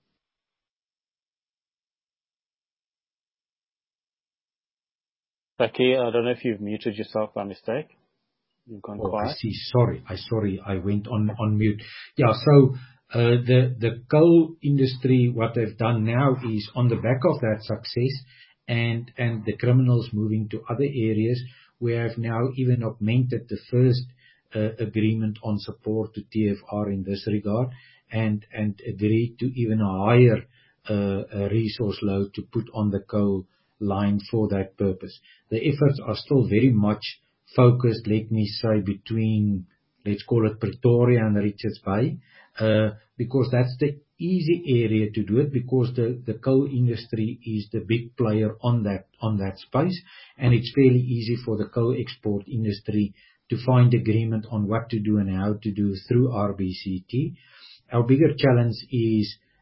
Saki, I don't know if you've muted yourself by mistake. You've gone Oh, quiet. I see. Sorry. I sorry. I went on, on mute. Yeah. So, uh, the, the coal industry, what they've done now is on the back of that success and, and the criminals moving to other areas, we have now even augmented the first, uh, agreement on support to T F R in this regard, and, and agreed to even a higher, uh, resource load to put on the coal line for that purpose. The efforts are still very much focused, let me say, between, let's call it Pretoria and Richards Bay, uh, because that's the easy area to do it, because the, the coal industry is the big player on that, on that space, and it's fairly easy for the coal export industry to find agreement on what to do and how to do through R B C T. Our bigger challenge is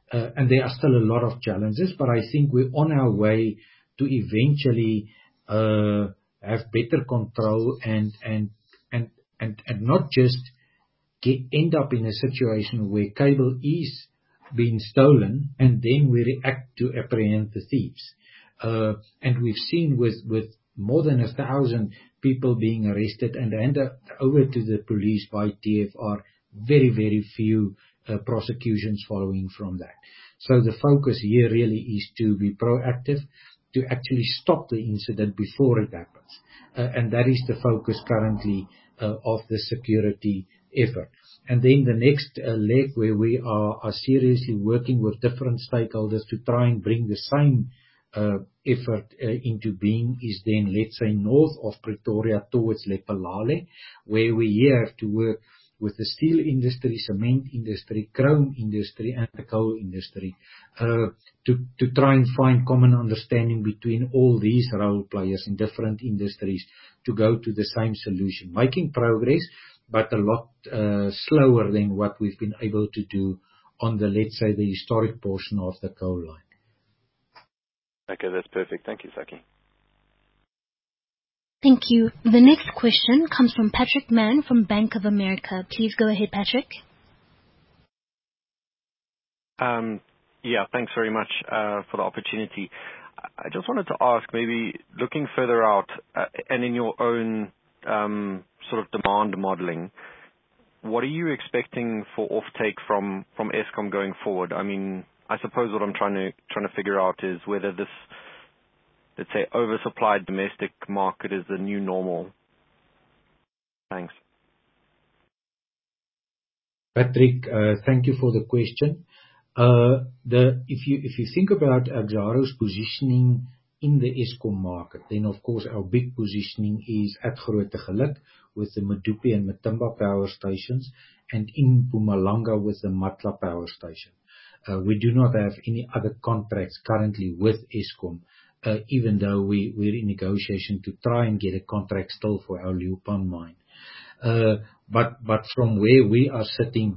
Uh, and there are still a lot of challenges, but I think we're on our way to eventually uh, have better control and and and and and not just get, end up in a situation where cable is being stolen and then we react to apprehend the thieves. Uh, and we've seen with with more than a thousand people being arrested and handed over to the police by T F R, very very few Uh, prosecutions following from that. So the focus here really is to be proactive, to actually stop the incident before it happens. Uh, and that is the focus currently uh, of the security effort. And then the next uh, leg where we are, are seriously working with different stakeholders to try and bring the same uh, effort uh, into being is then, let's say, north of Pretoria towards Lephalale, where we here have to work with the steel industry, cement industry, chrome industry, and the coal industry, uh, to, to try and find common understanding between all these role players in different industries to go to the same solution. Making progress, but a lot uh, slower than what we've been able to do on the, let's say, the historic portion of the coal line. Okay, that's perfect. Thank you, Saki. Thank you. The next question comes from Patrick Mann from Bank of America. Please go ahead, Patrick. Um, yeah, thanks very much uh, for the opportunity. I just wanted to ask, maybe looking further out uh, and in your own um, sort of demand modeling, what are you expecting for offtake from from Eskom going forward? I mean, I suppose what I'm trying to trying to figure out is whether this, let's say, oversupplied domestic market is the new normal. Thanks. Patrick, uh, thank you for the question. Uh, the if you if you think about Exxaro's positioning in the Eskom market, then of course our big positioning is at Grootegeluk with the Medupi and Matimba power stations, and in Mpumalanga with the Matla power station. Uh, we do not have any other contracts currently with Eskom, uh, even though we, we're in negotiation to try and get a contract still for our Leeuwpan mine. Uh, but, but from where we are sitting,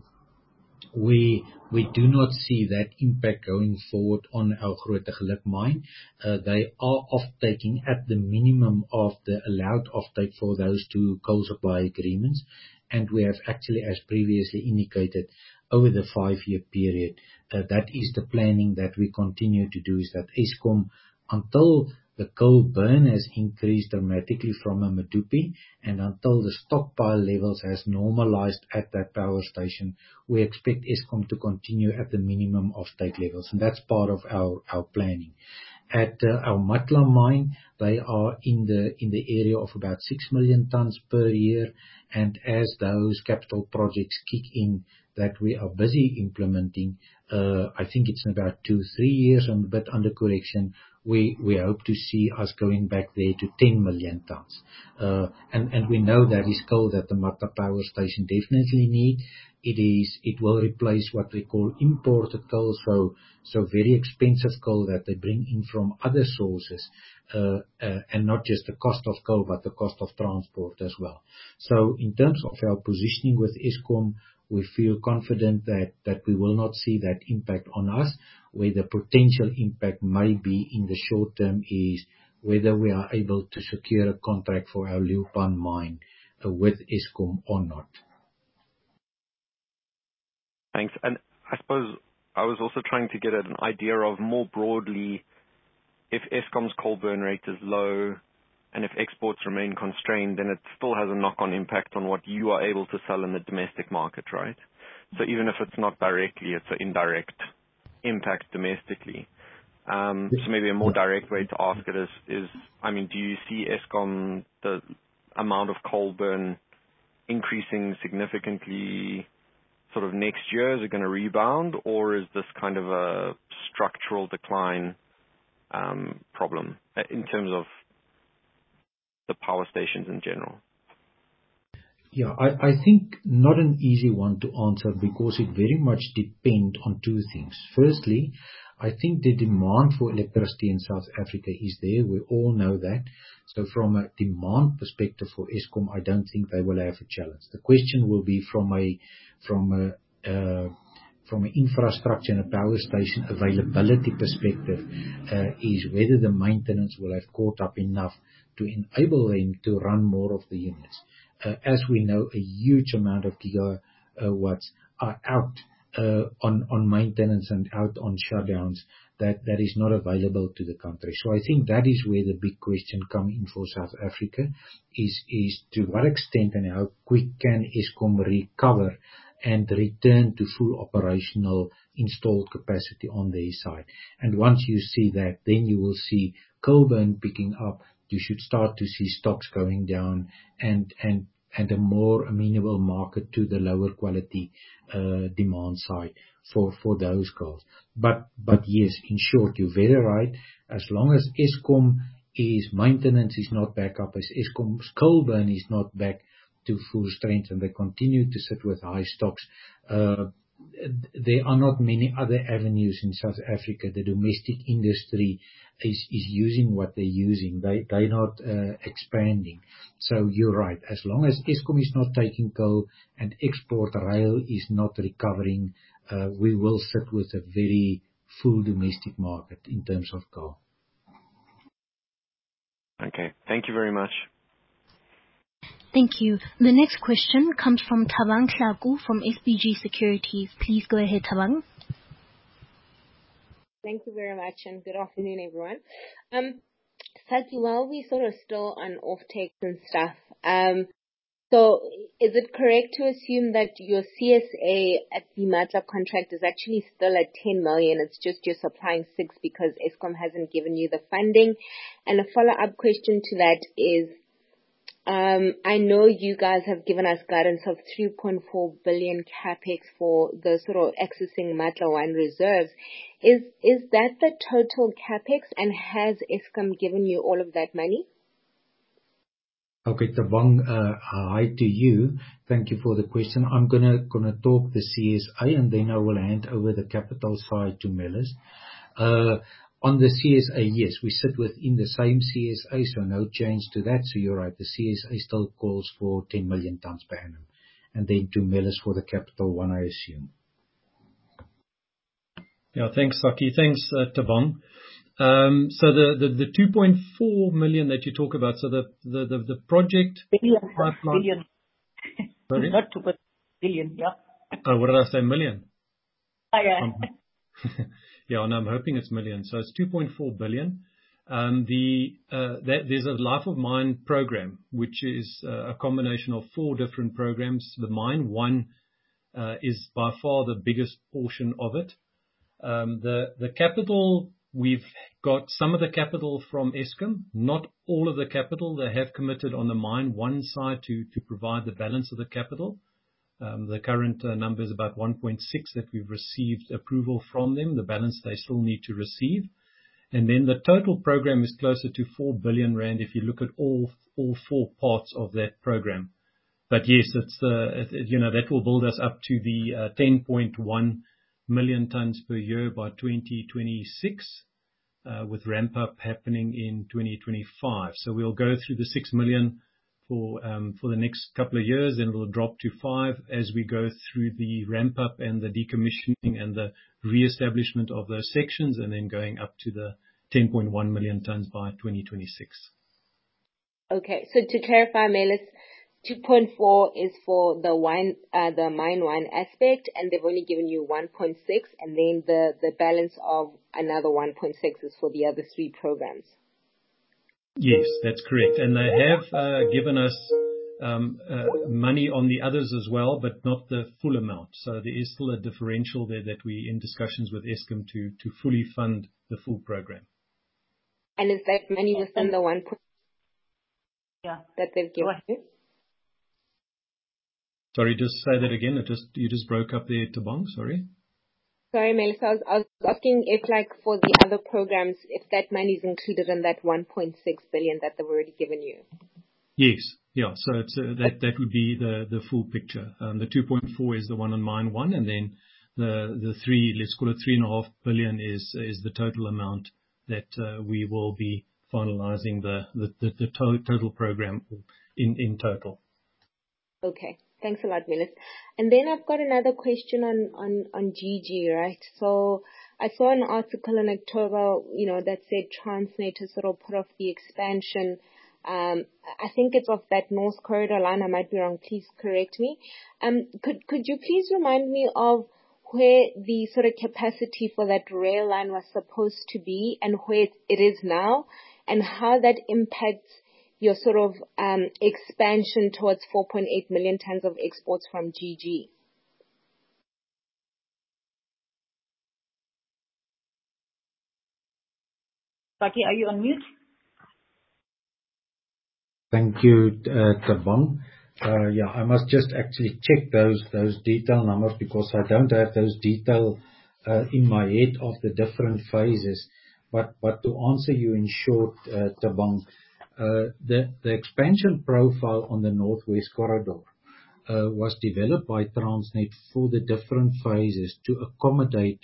we, we do not see that impact going forward on our Grootegeluk mine. Uh, they are off-taking at the minimum of the allowed offtake for those two coal supply agreements. And we have actually, as previously indicated, over the five-year period, uh, that is the planning that we continue to do, is that Eskom, until the coal burn has increased dramatically from a Medupi and until the stockpile levels has normalized at that power station, we expect Eskom to continue at the minimum offtake levels. And that's part of our, our planning. At uh, our Matla mine, they are in the in the area of about six million tons per year, and as those capital projects kick in that we are busy implementing, uh, I think it's in about two, three years, I'm a bit under correction, we, we hope to see us going back there to ten million tons. Uh, and, and we know that is coal that the Matla power station definitely need. It is, it will replace what they call imported coal, so, so very expensive coal that they bring in from other sources, uh, uh, and not just the cost of coal, but the cost of transport as well. So in terms of our positioning with Eskom, we feel confident that, that we will not see that impact on us. Where the potential impact may be in the short term is whether we are able to secure a contract for our Leeuwpan mine uh, with Eskom or not. Thanks. And I suppose I was also trying to get at an idea of more broadly, if Eskom's coal burn rate is low and if exports remain constrained, then it still has a knock-on impact on what you are able to sell in the domestic market, right? So even if it's not directly, it's an indirect impact domestically. Um, so maybe a more direct way to ask it is, is, I mean, do you see Eskom, the amount of coal burn increasing significantly sort of next year? Is it going to rebound, or is this kind of a structural decline um, problem in terms of the power stations in general? Yeah, I, I think not an easy one to answer because it very much depends on two things. Firstly, I think the demand for electricity in South Africa is there. We all know that. So from a demand perspective for Eskom, I don't think they will have a challenge. The question will be from a from a, uh, from an infrastructure and a power station availability perspective, uh, is whether the maintenance will have caught up enough to enable them to run more of the units. Uh, as we know, a huge amount of gigawatts are out uh, on, on maintenance and out on shutdowns that, that is not available to the country. So I think that is where the big question come in for South Africa is, is to what extent and how quick can Eskom recover and return to full operational installed capacity on their side. And once you see that, then you will see coal burn picking up. You should start to see stocks going down and, and, and a more amenable market to the lower quality, uh, demand side for, for those coals. But, but yes, in short, you're very right. As long as Eskom is maintenance is not back up, as Eskom's coal burn is not back to full strength, and they continue to sit with high stocks, uh, there are not many other avenues in South Africa. The domestic industry is, is using what they're using. They, they're not uh, expanding. So you're right. As long as Eskom is not taking coal and export rail is not recovering, uh, we will sit with a very full domestic market in terms of coal. Okay. Thank you very much. Thank you. The next question comes from Thabang Hlaku from S B G Securities. Please go ahead, Thabang. Thank you very much, and good afternoon, everyone. Um, Saki, while we sort of still on off-takes and stuff, um, so is it correct to assume that your C S A at the Matla contract is actually still at ten million? It's just you're supplying six because Eskom hasn't given you the funding? And a follow-up question to that is, Um, I know you guys have given us guidance of three point four billion capex for the sort of accessing Matla one reserves. Is is that the total capex, and has Eskom given you all of that money? Okay, Thabang, uh, hi to you. Thank you for the question. I'm gonna gonna talk the C S A, and then I will hand over the capital side to Melis. Uh, On the C S A, yes, we sit within the same C S A, so no change to that. So you're right, the C S A still calls for ten million tons per annum. And then to Melis for the capital one, I assume. Yeah, thanks, Saki. Thanks, uh, Thabang. Um, so the, the, the two point four million that you talk about, so the, the, the, the project Billion. pipeline. Billion. Sorry? Not two point billion, yeah. Oh, what did I say? Million? Oh, yeah. Um, Yeah, and I'm hoping it's million. So it's two point four billion. Um, the, uh, that, there's a life of mine program, which is uh, a combination of four different programs. The mine one, uh, is by far the biggest portion of it. Um, the, the capital, we've got some of the capital from Eskom, not all of the capital. They have committed on the mine one side to, to provide the balance of the capital. Um, the current uh, number is about one point six that we've received approval from them. The balance they still need to receive. And then the total program is closer to four billion rand if you look at all all four parts of that program. But yes, it's uh, it, you know that will build us up to the uh, ten point one million tons per year by twenty twenty-six, uh, with ramp up happening in twenty twenty-five. So we'll go through the six million for um, for the next couple of years, then it'll drop to five as we go through the ramp up and the decommissioning and the re-establishment of those sections, and then going up to the ten point one million tons by twenty twenty-six. Okay, so to clarify, Melis, two point four is for the one, uh, the mine one aspect, and they've only given you one point six, and then the, the balance of another one point six is for the other three programs. Yes, that's correct. And they have uh, given us um, uh, money on the others as well, but not the full amount. So there is still a differential there that we're in discussions with Eskom to, to fully fund the full program. And is that money within the one point yeah. that they've given you? Sorry, just say that again. It just you just broke up there, Thabang. Sorry. Sorry, Melissa, I was, I was asking if, like, for the other programs, if that money is included in that one point six billion that they've already given you. Yes, yeah. So it's uh, that that would be the the full picture. Um, the two point four is the one on mine one, and then the the three, let's call it three and a half billion, is is the total amount that uh, we will be finalising the the the, the to- total program in in total. Okay. Thanks a lot, Melis. And then I've got another question on, on, on G G, right? So I saw an article in October, you know, that said Transnet has sort of put off the expansion. Um, I think it's off that North Corridor line. I might be wrong. Please correct me. Um, could, could you please remind me of where the sort of capacity for that rail line was supposed to be and where it is now, and how that impacts your sort of um, expansion towards four point eight million tons of exports from G G? Saki, are you on mute? Thank you, uh, Thabang. Uh, yeah, I must just actually check those those detail numbers because I don't have those detail uh, in my head of the different phases. But but to answer you in short, uh, Thabang, uh, the the expansion profile on the Northwest Corridor uh, was developed by Transnet for the different phases to accommodate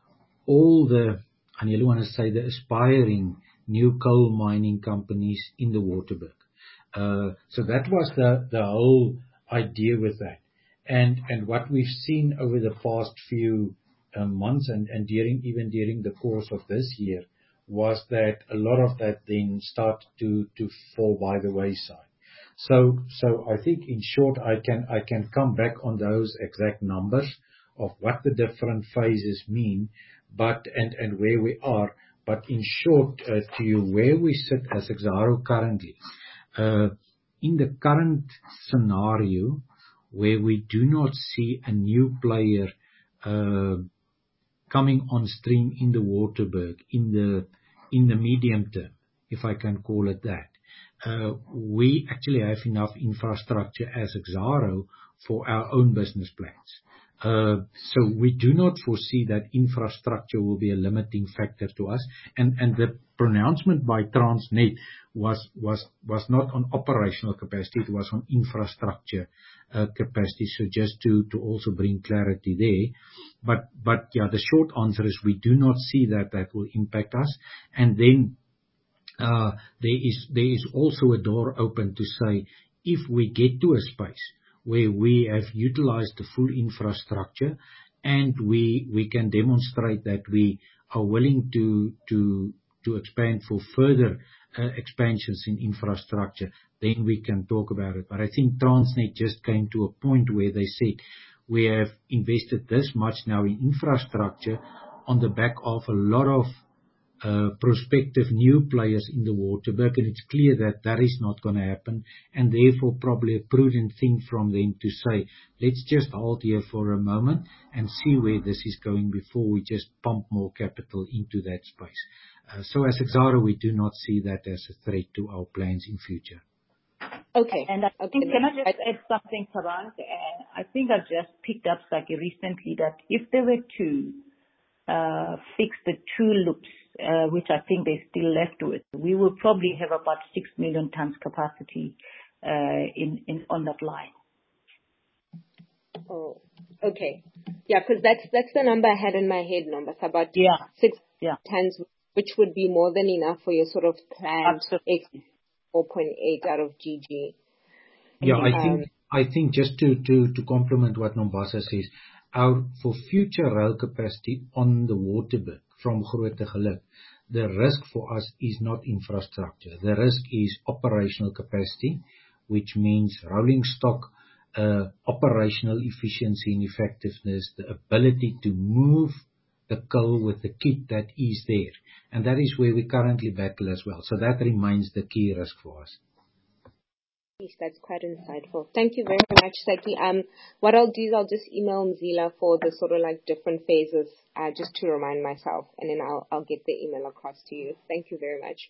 all the, and you want to say the aspiring new coal mining companies in the Waterberg. Uh, so that was the, the whole idea with that. And, and what we've seen over the past few uh, months and, and during, even during the course of this year was that a lot of that then started to, to fall by the wayside. So, so I think in short, I can, I can come back on those exact numbers of what the different phases mean, but, and, and where we are. But in short, uh, to you, where we sit as Exxaro currently, Uh, in the current scenario, where we do not see a new player uh, coming on stream in the Waterberg in the in the medium term, if I can call it that, uh, we actually have enough infrastructure as Exxaro for our own business plans. Uh, so we do not foresee that infrastructure will be a limiting factor to us. And, and the pronouncement by Transnet was, was, was not on operational capacity, it was on infrastructure uh, capacity. So just to, to also bring clarity there. But, but yeah, the short answer is we do not see that that will impact us. And then uh, there is, there is also a door open to say, if we get to a space where we have utilized the full infrastructure and we we can demonstrate that we are willing to to to expand for further uh, expansions in infrastructure, then we can talk about it. But I think Transnet just came to a point where they said, we have invested this much now in infrastructure on the back of a lot of Uh, prospective new players in the Waterberg, and it's clear that that is not going to happen, and therefore probably a prudent thing from them to say, let's just hold here for a moment and see where this is going before we just pump more capital into that space. Uh, so as Exxaro, we do not see that as a threat to our plans in future. Okay. And I okay. think, can I just add something, Thabang? Uh, I think I just picked up, Saki, recently that if they were to uh, fix the two loops, Uh, which I think they're still left with, we will probably have about six million tons capacity uh, in, in on that line. Oh, okay. Yeah, because that's that's the number I had in my head, number. It's about yeah. six yeah. tons, which would be more than enough for your sort of planned four point eight out of G G. Yeah, I um, think I think just to to to complement what Nombasa says, our for future rail capacity on the Waterberg from Grootegeluk, the risk for us is not infrastructure. The risk is operational capacity, which means rolling stock, uh, operational efficiency and effectiveness, the ability to move the coal with the kit that is there. And that is where we currently battle as well. So that remains the key risk for us. That's quite insightful. Thank you very much, Saki. Um, what I'll do is I'll just email Mzila for the sort of like different phases, uh, just to remind myself, and then I'll I'll get the email across to you. Thank you very much.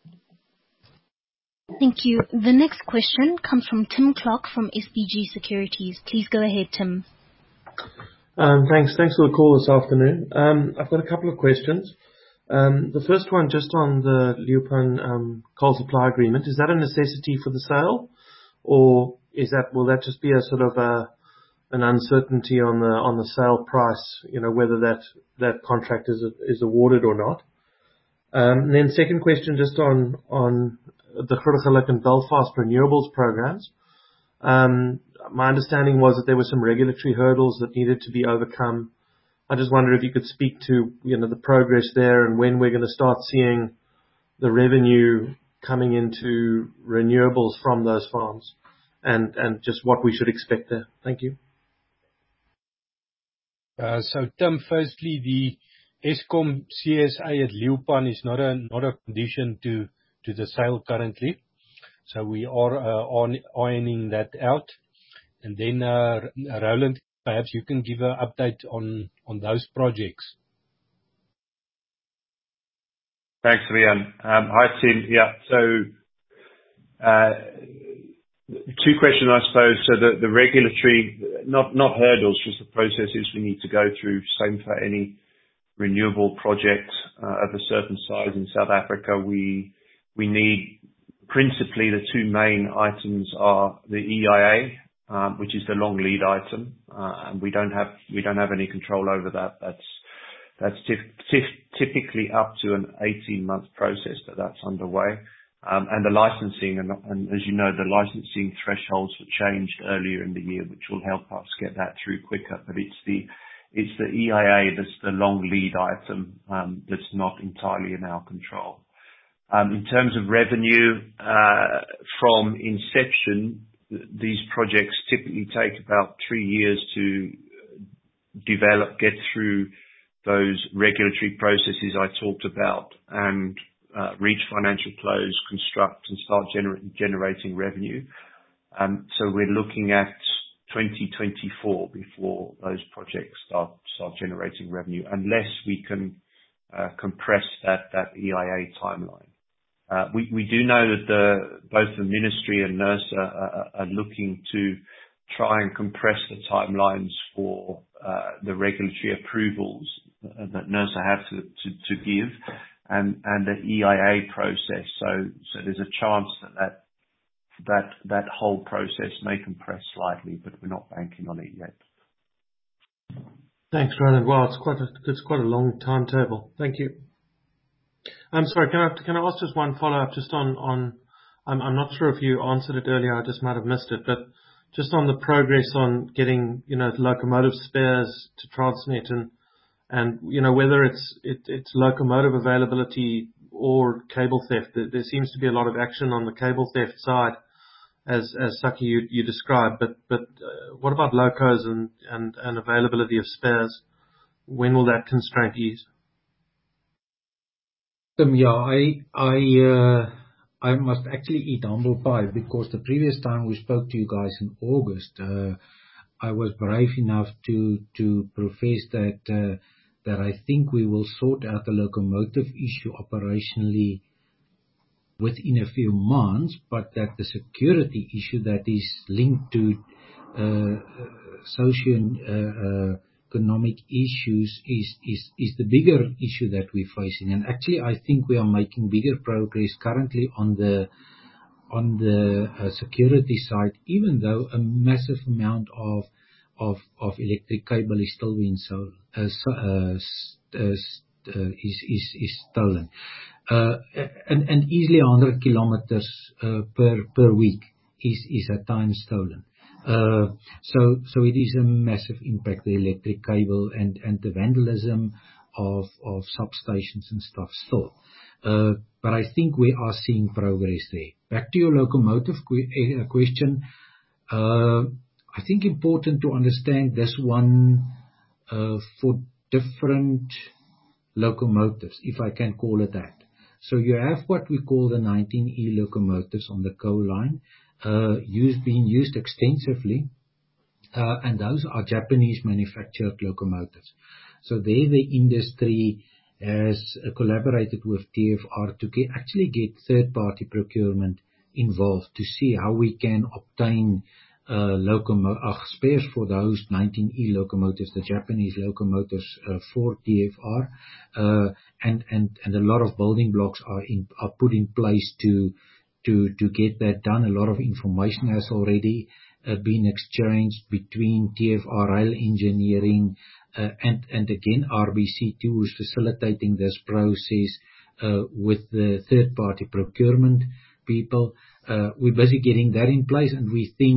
Thank you. The next question comes from Tim Clark from S B G Securities. Please go ahead, Tim. Um, thanks. Thanks for the call this afternoon. Um, I've got a couple of questions. Um, the first one, just on the Leeuwpan um, coal supply agreement, is that a necessity for the sale? Or is that, will that just be a sort of a, an uncertainty on the, on the sale price, you know, whether that, that contract is, is awarded or not? Um, and then second question, just on, on the Grootegeluk and Belfast renewables programs. Um, my understanding was that there were some regulatory hurdles that needed to be overcome. I just wonder if you could speak to, you know, the progress there and when we're going to start seeing the revenue coming into renewables from those farms, and and just what we should expect there. Thank you. Uh, so Tim, firstly, the Eskom C S A at Leeuwpan is not a not a condition to to the sale currently. So we are uh, on ironing that out. And then uh, Roland, perhaps you can give an update on on those projects. Thanks, Rian. Um, Hi, Tim. Yeah, so uh, two questions, I suppose. So the the regulatory, not not hurdles, just the processes we need to go through. Same for any renewable project uh, of a certain size in South Africa. We we need principally the two main items are the E I A, um, which is the long lead item, uh, and we don't have we don't have any control over that. That's That's typically up to an eighteen-month process, but that's underway. Um, and the licensing, and, and as you know, the licensing thresholds were changed earlier in the year, which will help us get that through quicker. But it's the it's the E I A that's the long lead item um, that's not entirely in our control. Um, in terms of revenue, uh, from inception, these projects typically take about three years to develop, get through those regulatory processes I talked about, and uh, reach financial close, construct, and start gener- generating revenue. Um, so we're looking at twenty twenty-four before those projects start start generating revenue, unless we can uh, compress that that E I A timeline. Uh, we we do know that the both the ministry and NERSA are, are looking to try and compress the timelines for uh, the regulatory approvals that NERSA have to, to, to give, and, and the E I A process. So, so there's a chance that, that that that whole process may compress slightly, but we're not banking on it yet. Thanks, Roland. Wow, it's quite a it's quite a long timetable. Thank you. I'm sorry. Can I can I ask just one follow up just on on? I'm I'm not sure if you answered it earlier. I just might have missed it, but just on the progress on getting, you know, locomotive spares to Transnet, and and you know whether it's it, it's locomotive availability or cable theft. There, there seems to be a lot of action on the cable theft side, as as Saki you, you described. But but uh, what about locos and, and and availability of spares? When will that constraint ease? Um, yeah, I I uh, I must actually eat humble pie, because the previous time we spoke to you guys in August, uh, I was brave enough to to profess that uh, that I think we will sort out the locomotive issue operationally within a few months, but that the security issue that is linked to uh, socio uh, uh, economic issues is, is, is the bigger issue that we're facing. And actually, I think we are making bigger progress currently on the on the uh, security side, even though a massive amount of of of electric cable is still being sold, uh, uh, uh, uh, is is is stolen, uh, and and easily one hundred kilometers uh, per per week is is at times stolen. Uh, so, so it is a massive impact, the electric cable and, and the vandalism of, of substations and stuff still. Uh, but I think we are seeing progress there. Back to your locomotive que- question. Uh, I think important to understand this one, uh, for different locomotives, if I can call it that. So you have what we call the nineteen E locomotives on the coal line. Uh, used, being used extensively, uh, and those are Japanese manufactured locomotives. So there the industry has uh, collaborated with T F R to get, actually get third-party procurement involved to see how we can obtain uh, locomo- uh, spares for those nineteen E locomotives, the Japanese locomotives uh, for T F R, uh, and, and, and a lot of building blocks are, in, are put in place to To, to get that done. A lot of information has already uh, been exchanged between T F R Rail Engineering uh, and, and again R B C two, who is facilitating this process uh, with the third-party procurement people. Uh, we're busy getting that in place, and we think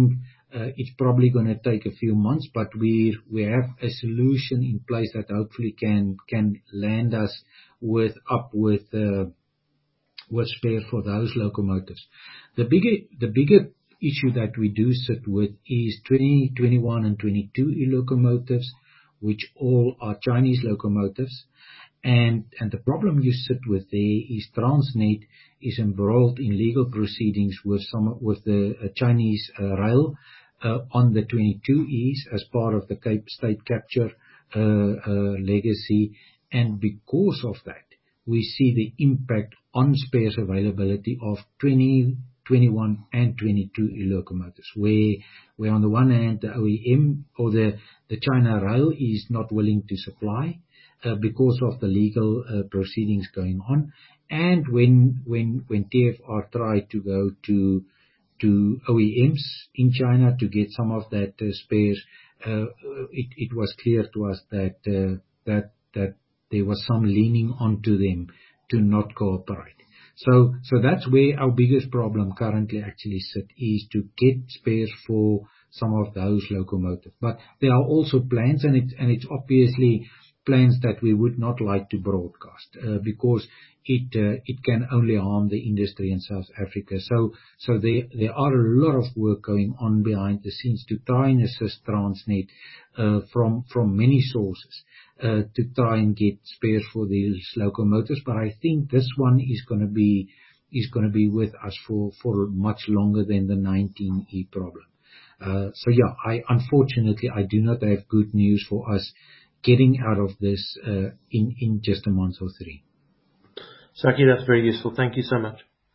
Uh, it's probably going to take a few months, but we we have a solution in place that hopefully can can land us with up with uh, with spares for those locomotives. The bigger the bigger issue that we do sit with is twenty, twenty-one, and twenty-two E locomotives, which all are Chinese locomotives. And and the problem you sit with there is Transnet is embroiled in legal proceedings with some with the uh, Chinese uh, rail uh, on the twenty-two E's as part of the Cape State Capture uh, uh, legacy. And because of that, we see the impact on spares availability of twenty, twenty-one, and twenty-two E locomotives, where where on the one hand the O E M or the the China rail is not willing to supply. Uh, because of the legal uh, proceedings going on, and when when when T F R tried to go to to O E Ms in China to get some of that uh, spares, uh, it it was clear to us that uh, that that there was some leaning onto them to not cooperate. So so that's where our biggest problem currently actually sit, is to get spares for some of those locomotives. But there are also plans, and it's and it's obviously plans that we would not like to broadcast uh, because it uh, it can only harm the industry in South Africa. So so there there are a lot of work going on behind the scenes to try and assist Transnet uh, from from many sources uh, to try and get spares for these locomotives. But I think this one is going to be is going to be with us for for much longer than the nineteen E problem. Uh, so yeah, I unfortunately I do not have good news for us getting out of this uh, in, in just a month or three. Saki, that's very useful. Thank you so much.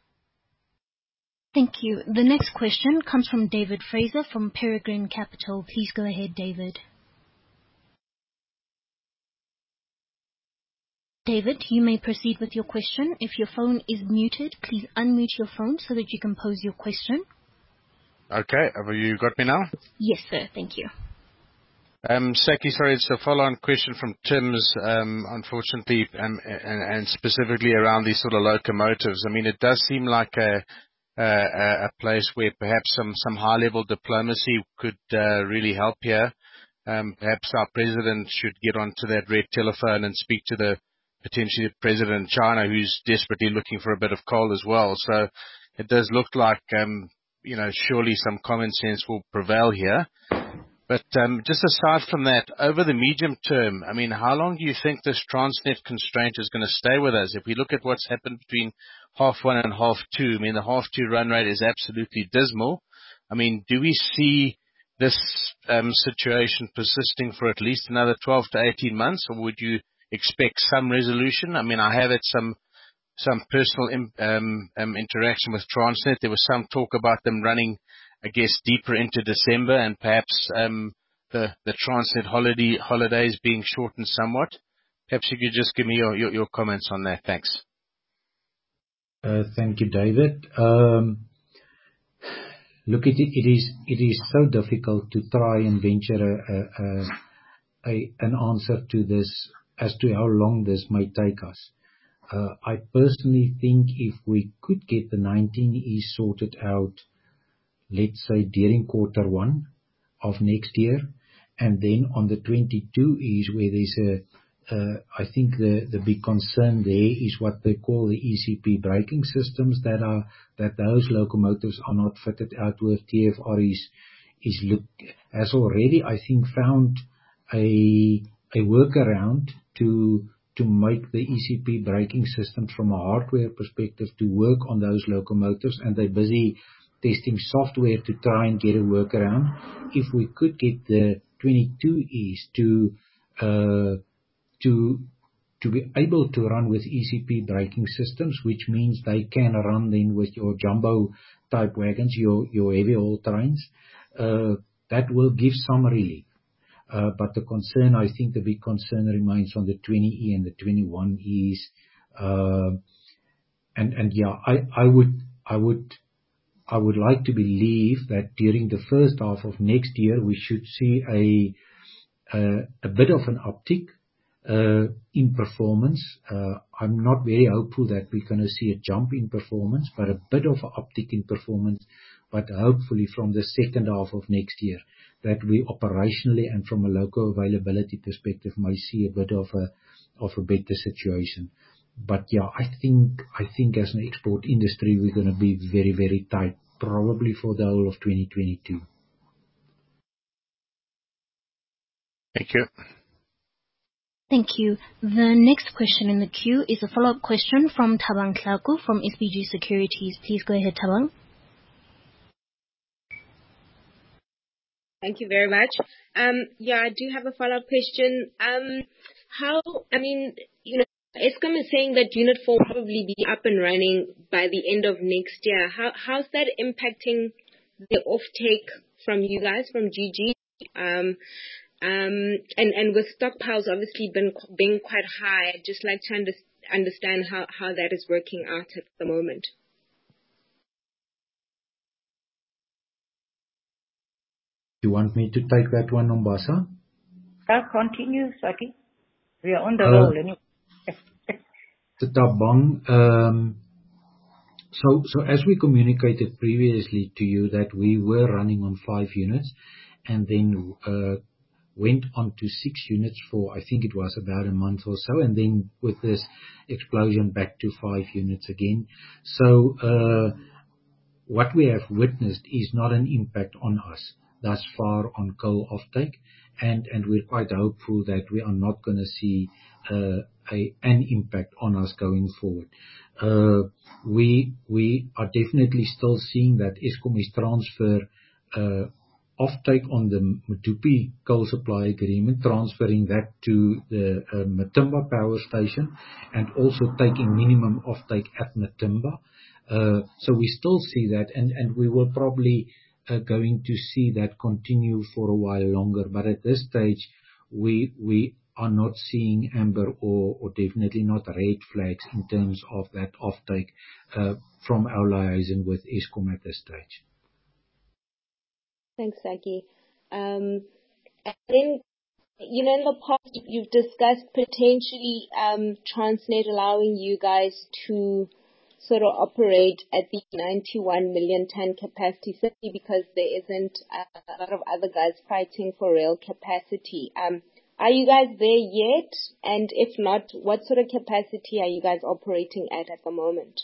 Thank you. The next question comes from David Fraser from Peregrine Capital. Please go ahead, David. David, you may proceed with your question. If your phone is muted, please unmute your phone so that you can pose your question. Okay, have you got me now? Yes, sir. Thank you. Um, Saki, sorry, it's a follow-on question from Tim's, um, unfortunately, um, and, and specifically around these sort of locomotives. I mean, it does seem like a, a, a place where perhaps some, some high-level diplomacy could uh, really help here. Um, perhaps our president should get onto that red telephone and speak to the potentially the president of China, who's desperately looking for a bit of coal as well. So it does look like, um, you know, surely some common sense will prevail here. But um, just aside from that, over the medium term, I mean, how long do you think this Transnet constraint is going to stay with us? If we look at what's happened between half one and half two, I mean, the half two run rate is absolutely dismal. I mean, do we see this um, situation persisting for at least another twelve to eighteen months, or would you expect some resolution? I mean, I have had some some personal um, um, interaction with Transnet. There was some talk about them running, I guess, deeper into December, and perhaps um, the the Transnet holiday holidays being shortened somewhat. Perhaps you could just give me your your, your comments on that. Thanks. Uh, thank you, David. Um, look, it, it is it is so difficult to try and venture a, a, a, a an answer to this as to how long this may take us. Uh, I personally think if we could get the nineteen E sorted out, let's say during quarter one of next year, and then on the twenty-two E's where there's a, uh, I think the, the big concern there is what they call the E C P braking systems that are, that those locomotives are not fitted out with. T F R is, is look, has already, I think, found a, a workaround to, to make the E C P braking systems from a hardware perspective to work on those locomotives, and they're busy testing software to try and get a workaround. If we could get the twenty-two E's to uh, to to be able to run with E C P braking systems, which means they can run then with your jumbo type wagons, your your heavy haul trains, uh, that will give some relief. Uh, but the concern, I think, the big concern remains on the twenty E and the twenty-one E's. Uh, and and yeah, I I would I would. I would like to believe that during the first half of next year, we should see a a, a bit of an uptick uh, in performance. Uh, I'm not very hopeful that we're gonna see a jump in performance, but a bit of an uptick in performance, but hopefully from the second half of next year, that we operationally and from a local availability perspective might see a bit of a of a better situation. But yeah, I think I think as an export industry, we're gonna be very, very tight, probably for the whole of twenty twenty-two. Thank you. Thank you. The next question in the queue is a follow-up question from Thabang Thlaku from S B G Securities. Please go ahead, Thabang. Thank you very much. Um, yeah, I do have a follow-up question. Um, how, I mean, you know, Eskom is saying that Unit four will probably be up and running by the end of next year. How, how's that impacting the offtake from you guys, from G G? Um, um, and, and with stockpiles obviously been, being quite high, I'd just like to under, understand how, how that is working out at the moment. You want me to take that one, Nombasa? Uh, continue, Saki. We are on the Uh, roll anyway. Thabang, um, so so as we communicated previously to you that we were running on five units and then uh, went on to six units for, I think it was about a month or so, and then with this explosion back to five units again. So uh, what we have witnessed is not an impact on us thus far on coal offtake, and, and we're quite hopeful that we are not going to see uh, a, an impact on us going forward. Uh, we we are definitely still seeing that Eskom is transfer uh, offtake on the Medupi coal supply agreement, transferring that to the uh, Matimba power station, and also taking minimum offtake at Matimba. Uh, so we still see that, and, and we will probably uh, going to see that continue for a while longer. But at this stage, we we are not seeing amber or, or definitely not red flags in terms of that offtake uh, from our liaison with Eskom at this stage. Thanks, Saki. Um, and then, you know, in the past, you've discussed potentially um, Transnet allowing you guys to sort of operate at the ninety-one million ton capacity, simply because there isn't a lot of other guys fighting for rail capacity. Um, are you guys there yet? And if not, what sort of capacity are you guys operating at at the moment?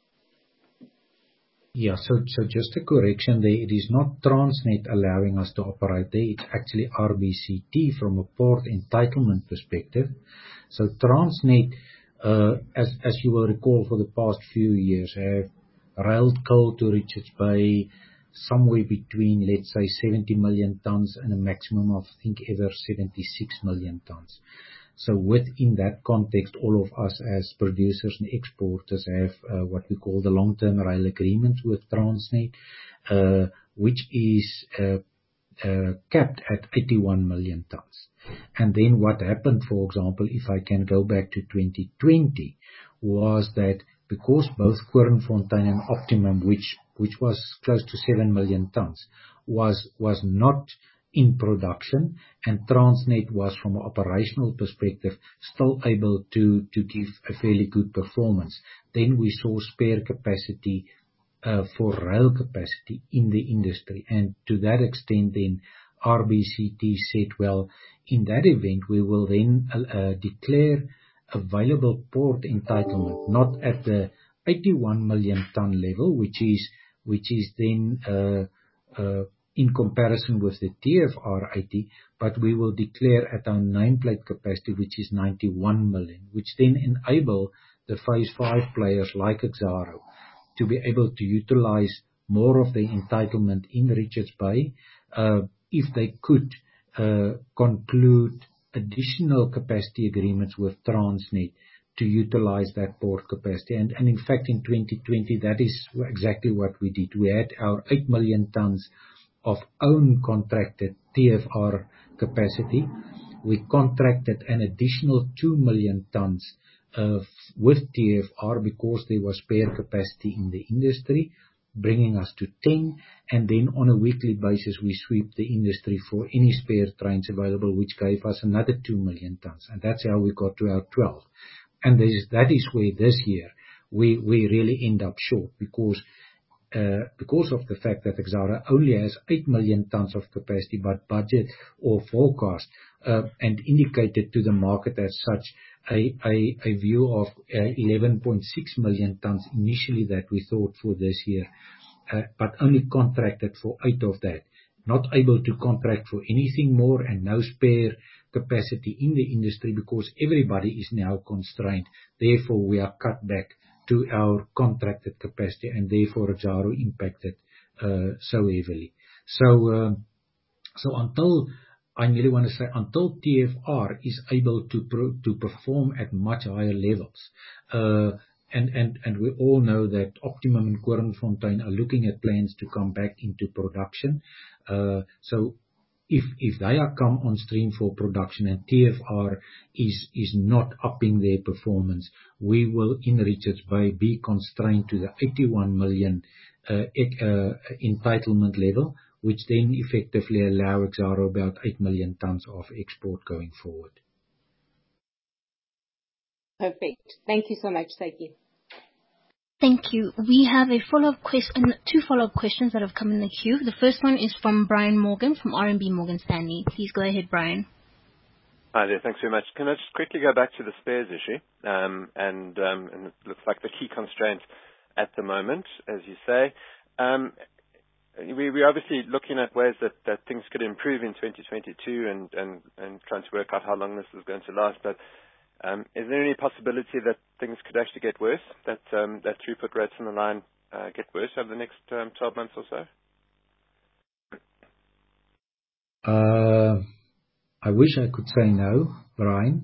Yeah, so so just a correction there. It is not Transnet allowing us to operate there. It's actually R B C T from a port entitlement perspective. So Transnet, uh, as as you will recall, for the past few years, have railed coal to Richards Bay somewhere between, let's say, seventy million tons and a maximum of, I think, ever seventy-six million tons. So within that context, all of us as producers and exporters have uh, what we call the long-term rail agreement with Transnet, uh, which is uh, uh, capped at eighty-one million tons. And then what happened, for example, if I can go back to twenty twenty, was that because both Koornfontein and Optimum, which which was close to seven million tons, was was not in production, and Transnet was, from an operational perspective, still able to, to give a fairly good performance. Then we saw spare capacity uh, for rail capacity in the industry. And to that extent, then R B C T said, well, in that event, we will then uh, declare available port entitlement, not at the eighty-one million ton level, which is, which is then uh, uh, in comparison with the T F R eighty, but we will declare at our nameplate capacity, which is ninety-one million, which then enable the phase five players like Exxaro to be able to utilize more of the entitlement in Richards Bay, uh, if they could uh, conclude additional capacity agreements with Transnet to utilize that port capacity. And, and in fact, in twenty twenty, that is exactly what we did. We had our eight million tons of own contracted T F R capacity. We contracted an additional two million tons uh, with T F R because there was spare capacity in the industry. bringing us to ten, and then on a weekly basis we sweep the industry for any spare trains available, which gave us another two million tons, and that's how we got to our twelve. And this, that is where this year we, we really end up short, because Uh, because of the fact that Exxaro only has eight million tons of capacity, but budget or forecast uh, and indicated to the market as such a, a, a view of uh, eleven point six million tons initially that we thought for this year, uh, but only contracted for eight of that. Not able to contract for anything more, and no spare capacity in the industry because everybody is now constrained. Therefore, we are cut back to our contracted capacity, and therefore Exxaro impacted uh, so heavily. So, um, so until I really want to say, until T F R is able to pro, to perform at much higher levels, uh, and and and we all know that Optimum and Korenfontein are looking at plans to come back into production. Uh, so. If if they are come on stream for production and T F R is is not upping their performance, we will in Richards Bay be constrained to the eighty-one million uh, uh, entitlement level, which then effectively allow Exxaro about eight million tons of export going forward. Perfect. Thank you so much, Saki. Thank you. We have a follow-up question, two follow-up questions that have come in the queue. The first one is from Brian Morgan from R M B Morgan Stanley. Please go ahead, Brian. Hi there. Thanks very much. Can I just quickly go back to the spares issue? Um, and, um, and it looks like the key constraint at the moment, as you say. Um, we, we're obviously looking at ways that, that things could improve in twenty twenty-two and, and, and trying to work out how long this is going to last. But Um, is there any possibility that things could actually get worse, that um, that throughput rates on the line uh, get worse over the next um, twelve months or so? Uh, I wish I could say no, Brian,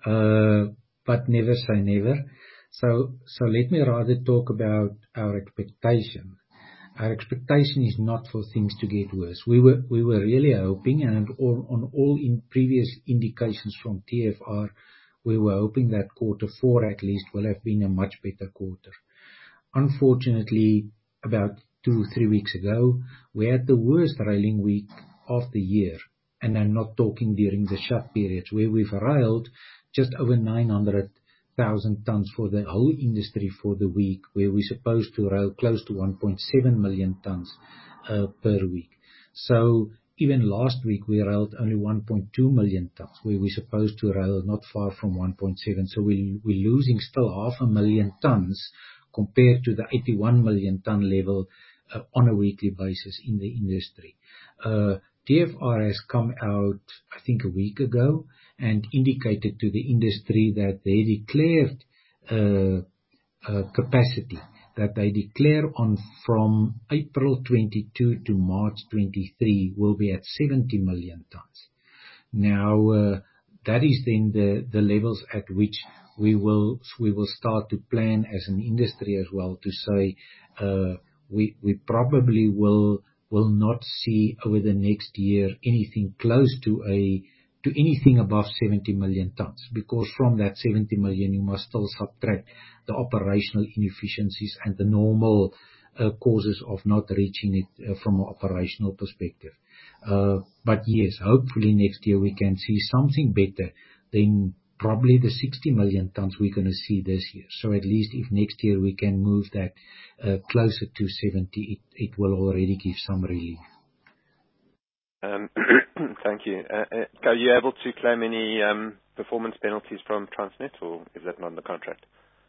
uh, but never say never. So, so let me rather talk about our expectation. Our expectation is not for things to get worse. We were we were really hoping, and on, on all in previous indications from T F R, we were hoping that quarter four at least will have been a much better quarter. Unfortunately, about two, three weeks ago, we had the worst railing week of the year. And I'm not talking during the shut periods, where we've railed just over nine hundred thousand tons for the whole industry for the week, where we're supposed to rail close to one point seven million tons uh, per week. So even last week, we railed only one point two million tons, where we're supposed to rail not far from one point seven. So we, we're losing still half a million tons compared to the eighty-one million ton level uh, on a weekly basis in the industry. Uh, T F R has come out, I think, a week ago and indicated to the industry that they declared uh, uh, capacity that they declare on from April twenty-two to March twenty-three will be at seventy million tons. Now, uh, that is then the, the levels at which we will we will start to plan as an industry as well, to say uh, we we probably will will not see over the next year anything close to a to anything above seventy million tons, because from that seventy million you must still subtract the operational inefficiencies and the normal uh, causes of not reaching it uh, from an operational perspective. Uh, but yes, hopefully next year we can see something better than probably the sixty million tons we're going to see this year. So at least if next year we can move that uh, closer to seventy, it, it will already give some relief. Um, thank you. Uh, are you able to claim any um, performance penalties from Transnet, or is that not in the contract?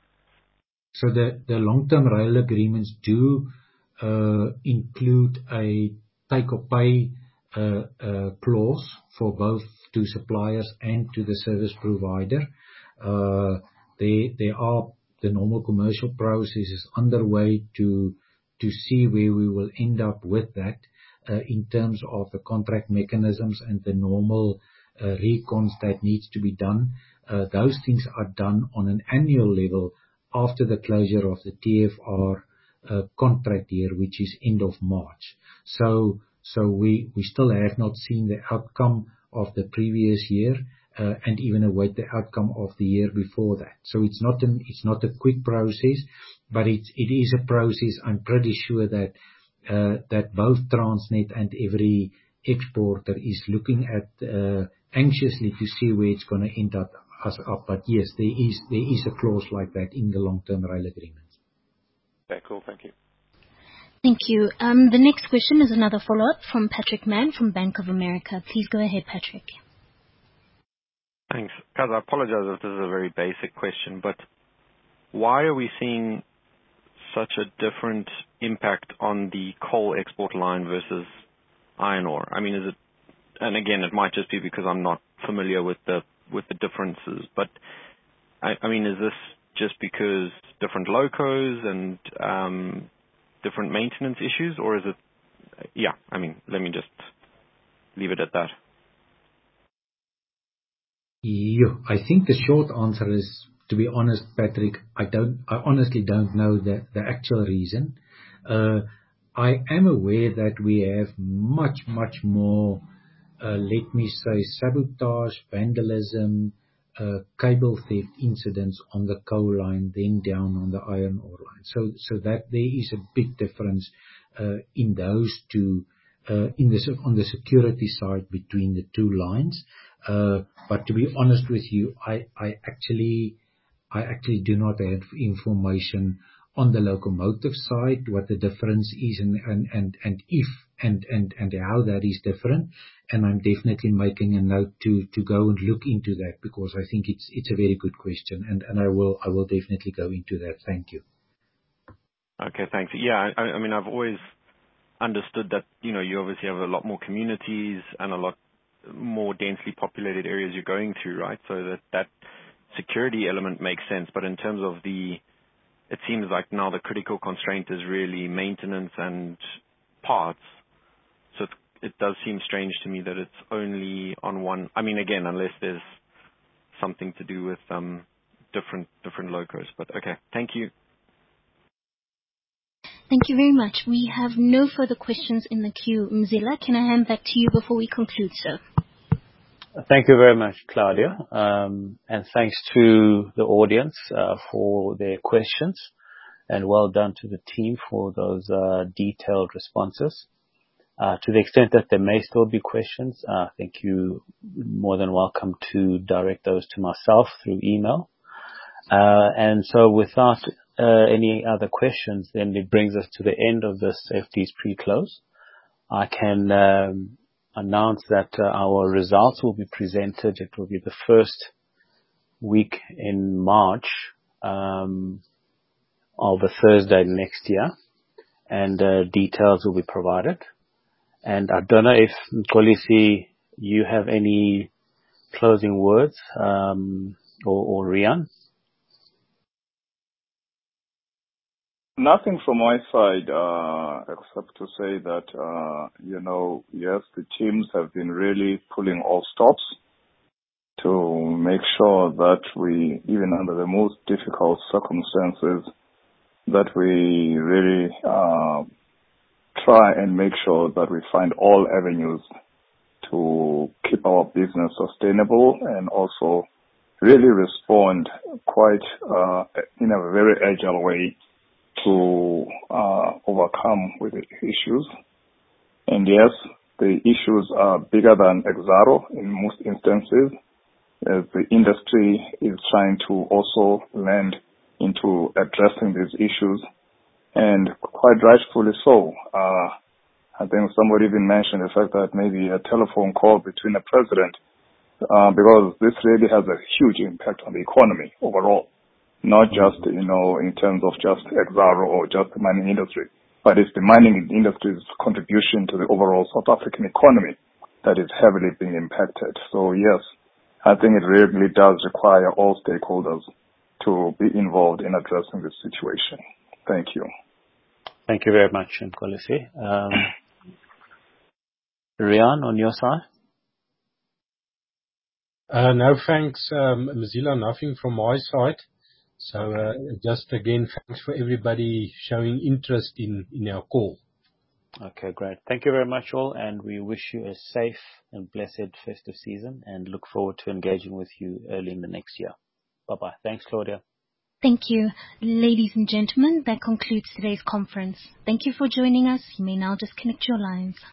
So the, the long-term rail agreements do uh, include a take-or-pay uh, uh, clause for both to suppliers and to the service provider. Uh, there, there are the normal commercial processes underway to to see where we will end up with that. Uh, in terms of the contract mechanisms and the normal uh, recons that needs to be done. Uh, those things are done on an annual level after the closure of the T F R uh, contract year, which is end of March. So, so we, we still have not seen the outcome of the previous year, uh, and even await the outcome of the year before that. So it's not an, it's not a quick process. but it is a process. I'm pretty sure that uh, that both Transnet and every exporter is looking at uh, anxiously to see where it's going to end up us up. But yes, there is there is a clause like that in the long-term rail agreements. Okay, cool. Thank you. Thank you. Um, the next question is another follow-up from Patrick Mann from Bank of America. Please go ahead, Patrick. Thanks. Guys, I apologize if this is a very basic question, but why are we seeing such a different impact on the coal export line versus iron ore? I mean, is it, and again, it might just be because I'm not familiar with the with the differences, but I, I mean, is this just because different locos and um, different maintenance issues, or is it, yeah, I mean, let me just leave it at that. Yeah, I think the short answer is, to be honest, Patrick, I don't, I honestly don't know the, the actual reason. Uh, I am aware that we have much, much more, uh, let me say, sabotage, vandalism, uh, cable theft incidents on the coal line than down on the iron ore line. So, so that there is a big difference, uh, in those two, uh, in the, on the security side between the two lines. Uh, but to be honest with you, I, I actually, I actually do not have information on the locomotive side, what the difference is and, and, and, and if and, and, and how that is different. And I'm definitely making a note to, to go and look into that, because I think it's, it's a very good question, and, and I will, I will definitely go into that. Thank you. Okay, thanks. Yeah, I, I mean, I've always understood that, you know, you obviously have a lot more communities and a lot more densely populated areas you're going through, right? So that that security element makes sense. But in terms of the, it seems like now the critical constraint is really maintenance and parts. So it, it does seem strange to me that it's only on one. I mean, again, unless there's something to do with um, different different locos. But okay, thank you. Thank you very much. We have no further questions in the queue. Mzila, can I hand back to you before we conclude, sir? Thank you very much, Claudia. Um, and thanks to the audience uh, for their questions. And well done to the team for those uh, detailed responses. Uh, to the extent that there may still be questions, uh, I think you're more than welcome to direct those to myself through email. Uh, and so without uh, any other questions, then it brings us to the end of this F D's pre-close. I can um, announce that uh, our results will be presented. It will be the first week in March um, of a Thursday next year, and uh, details will be provided. And I don't know if, Kolisi, you have any closing words, um, or, or Rian? Nothing from my side, uh, except to say that, uh, you know, yes, the teams have been really pulling all stops to make sure that we, even under the most difficult circumstances, that we really uh, try and make sure that we find all avenues to keep our business sustainable and also really respond quite uh, in a very agile way to uh, overcome with the issues. And yes, the issues are bigger than Exxaro in most instances, as the industry is trying to also land into addressing these issues, and quite rightfully so. Uh, I think somebody even mentioned the fact that maybe a telephone call between a president, uh, because this really has a huge impact on the economy overall. Not just, you know, in terms of just Exxaro or just the mining industry, but it's the mining industry's contribution to the overall South African economy that is heavily being impacted. So yes, I think it really does require all stakeholders to be involved in addressing this situation. Thank you. Thank you very much, Nkolisi. Um, Rian, on your side? Uh, no, thanks, um, Mzila, nothing from my side. So uh, just again, thanks for everybody showing interest in, in our call. Okay, great. Thank you very much all, and we wish you a safe and blessed festive season and look forward to engaging with you early in the next year. Bye-bye. Thanks, Claudia. Thank you. Ladies and gentlemen, that concludes today's conference. Thank you for joining us. You may now disconnect your lines.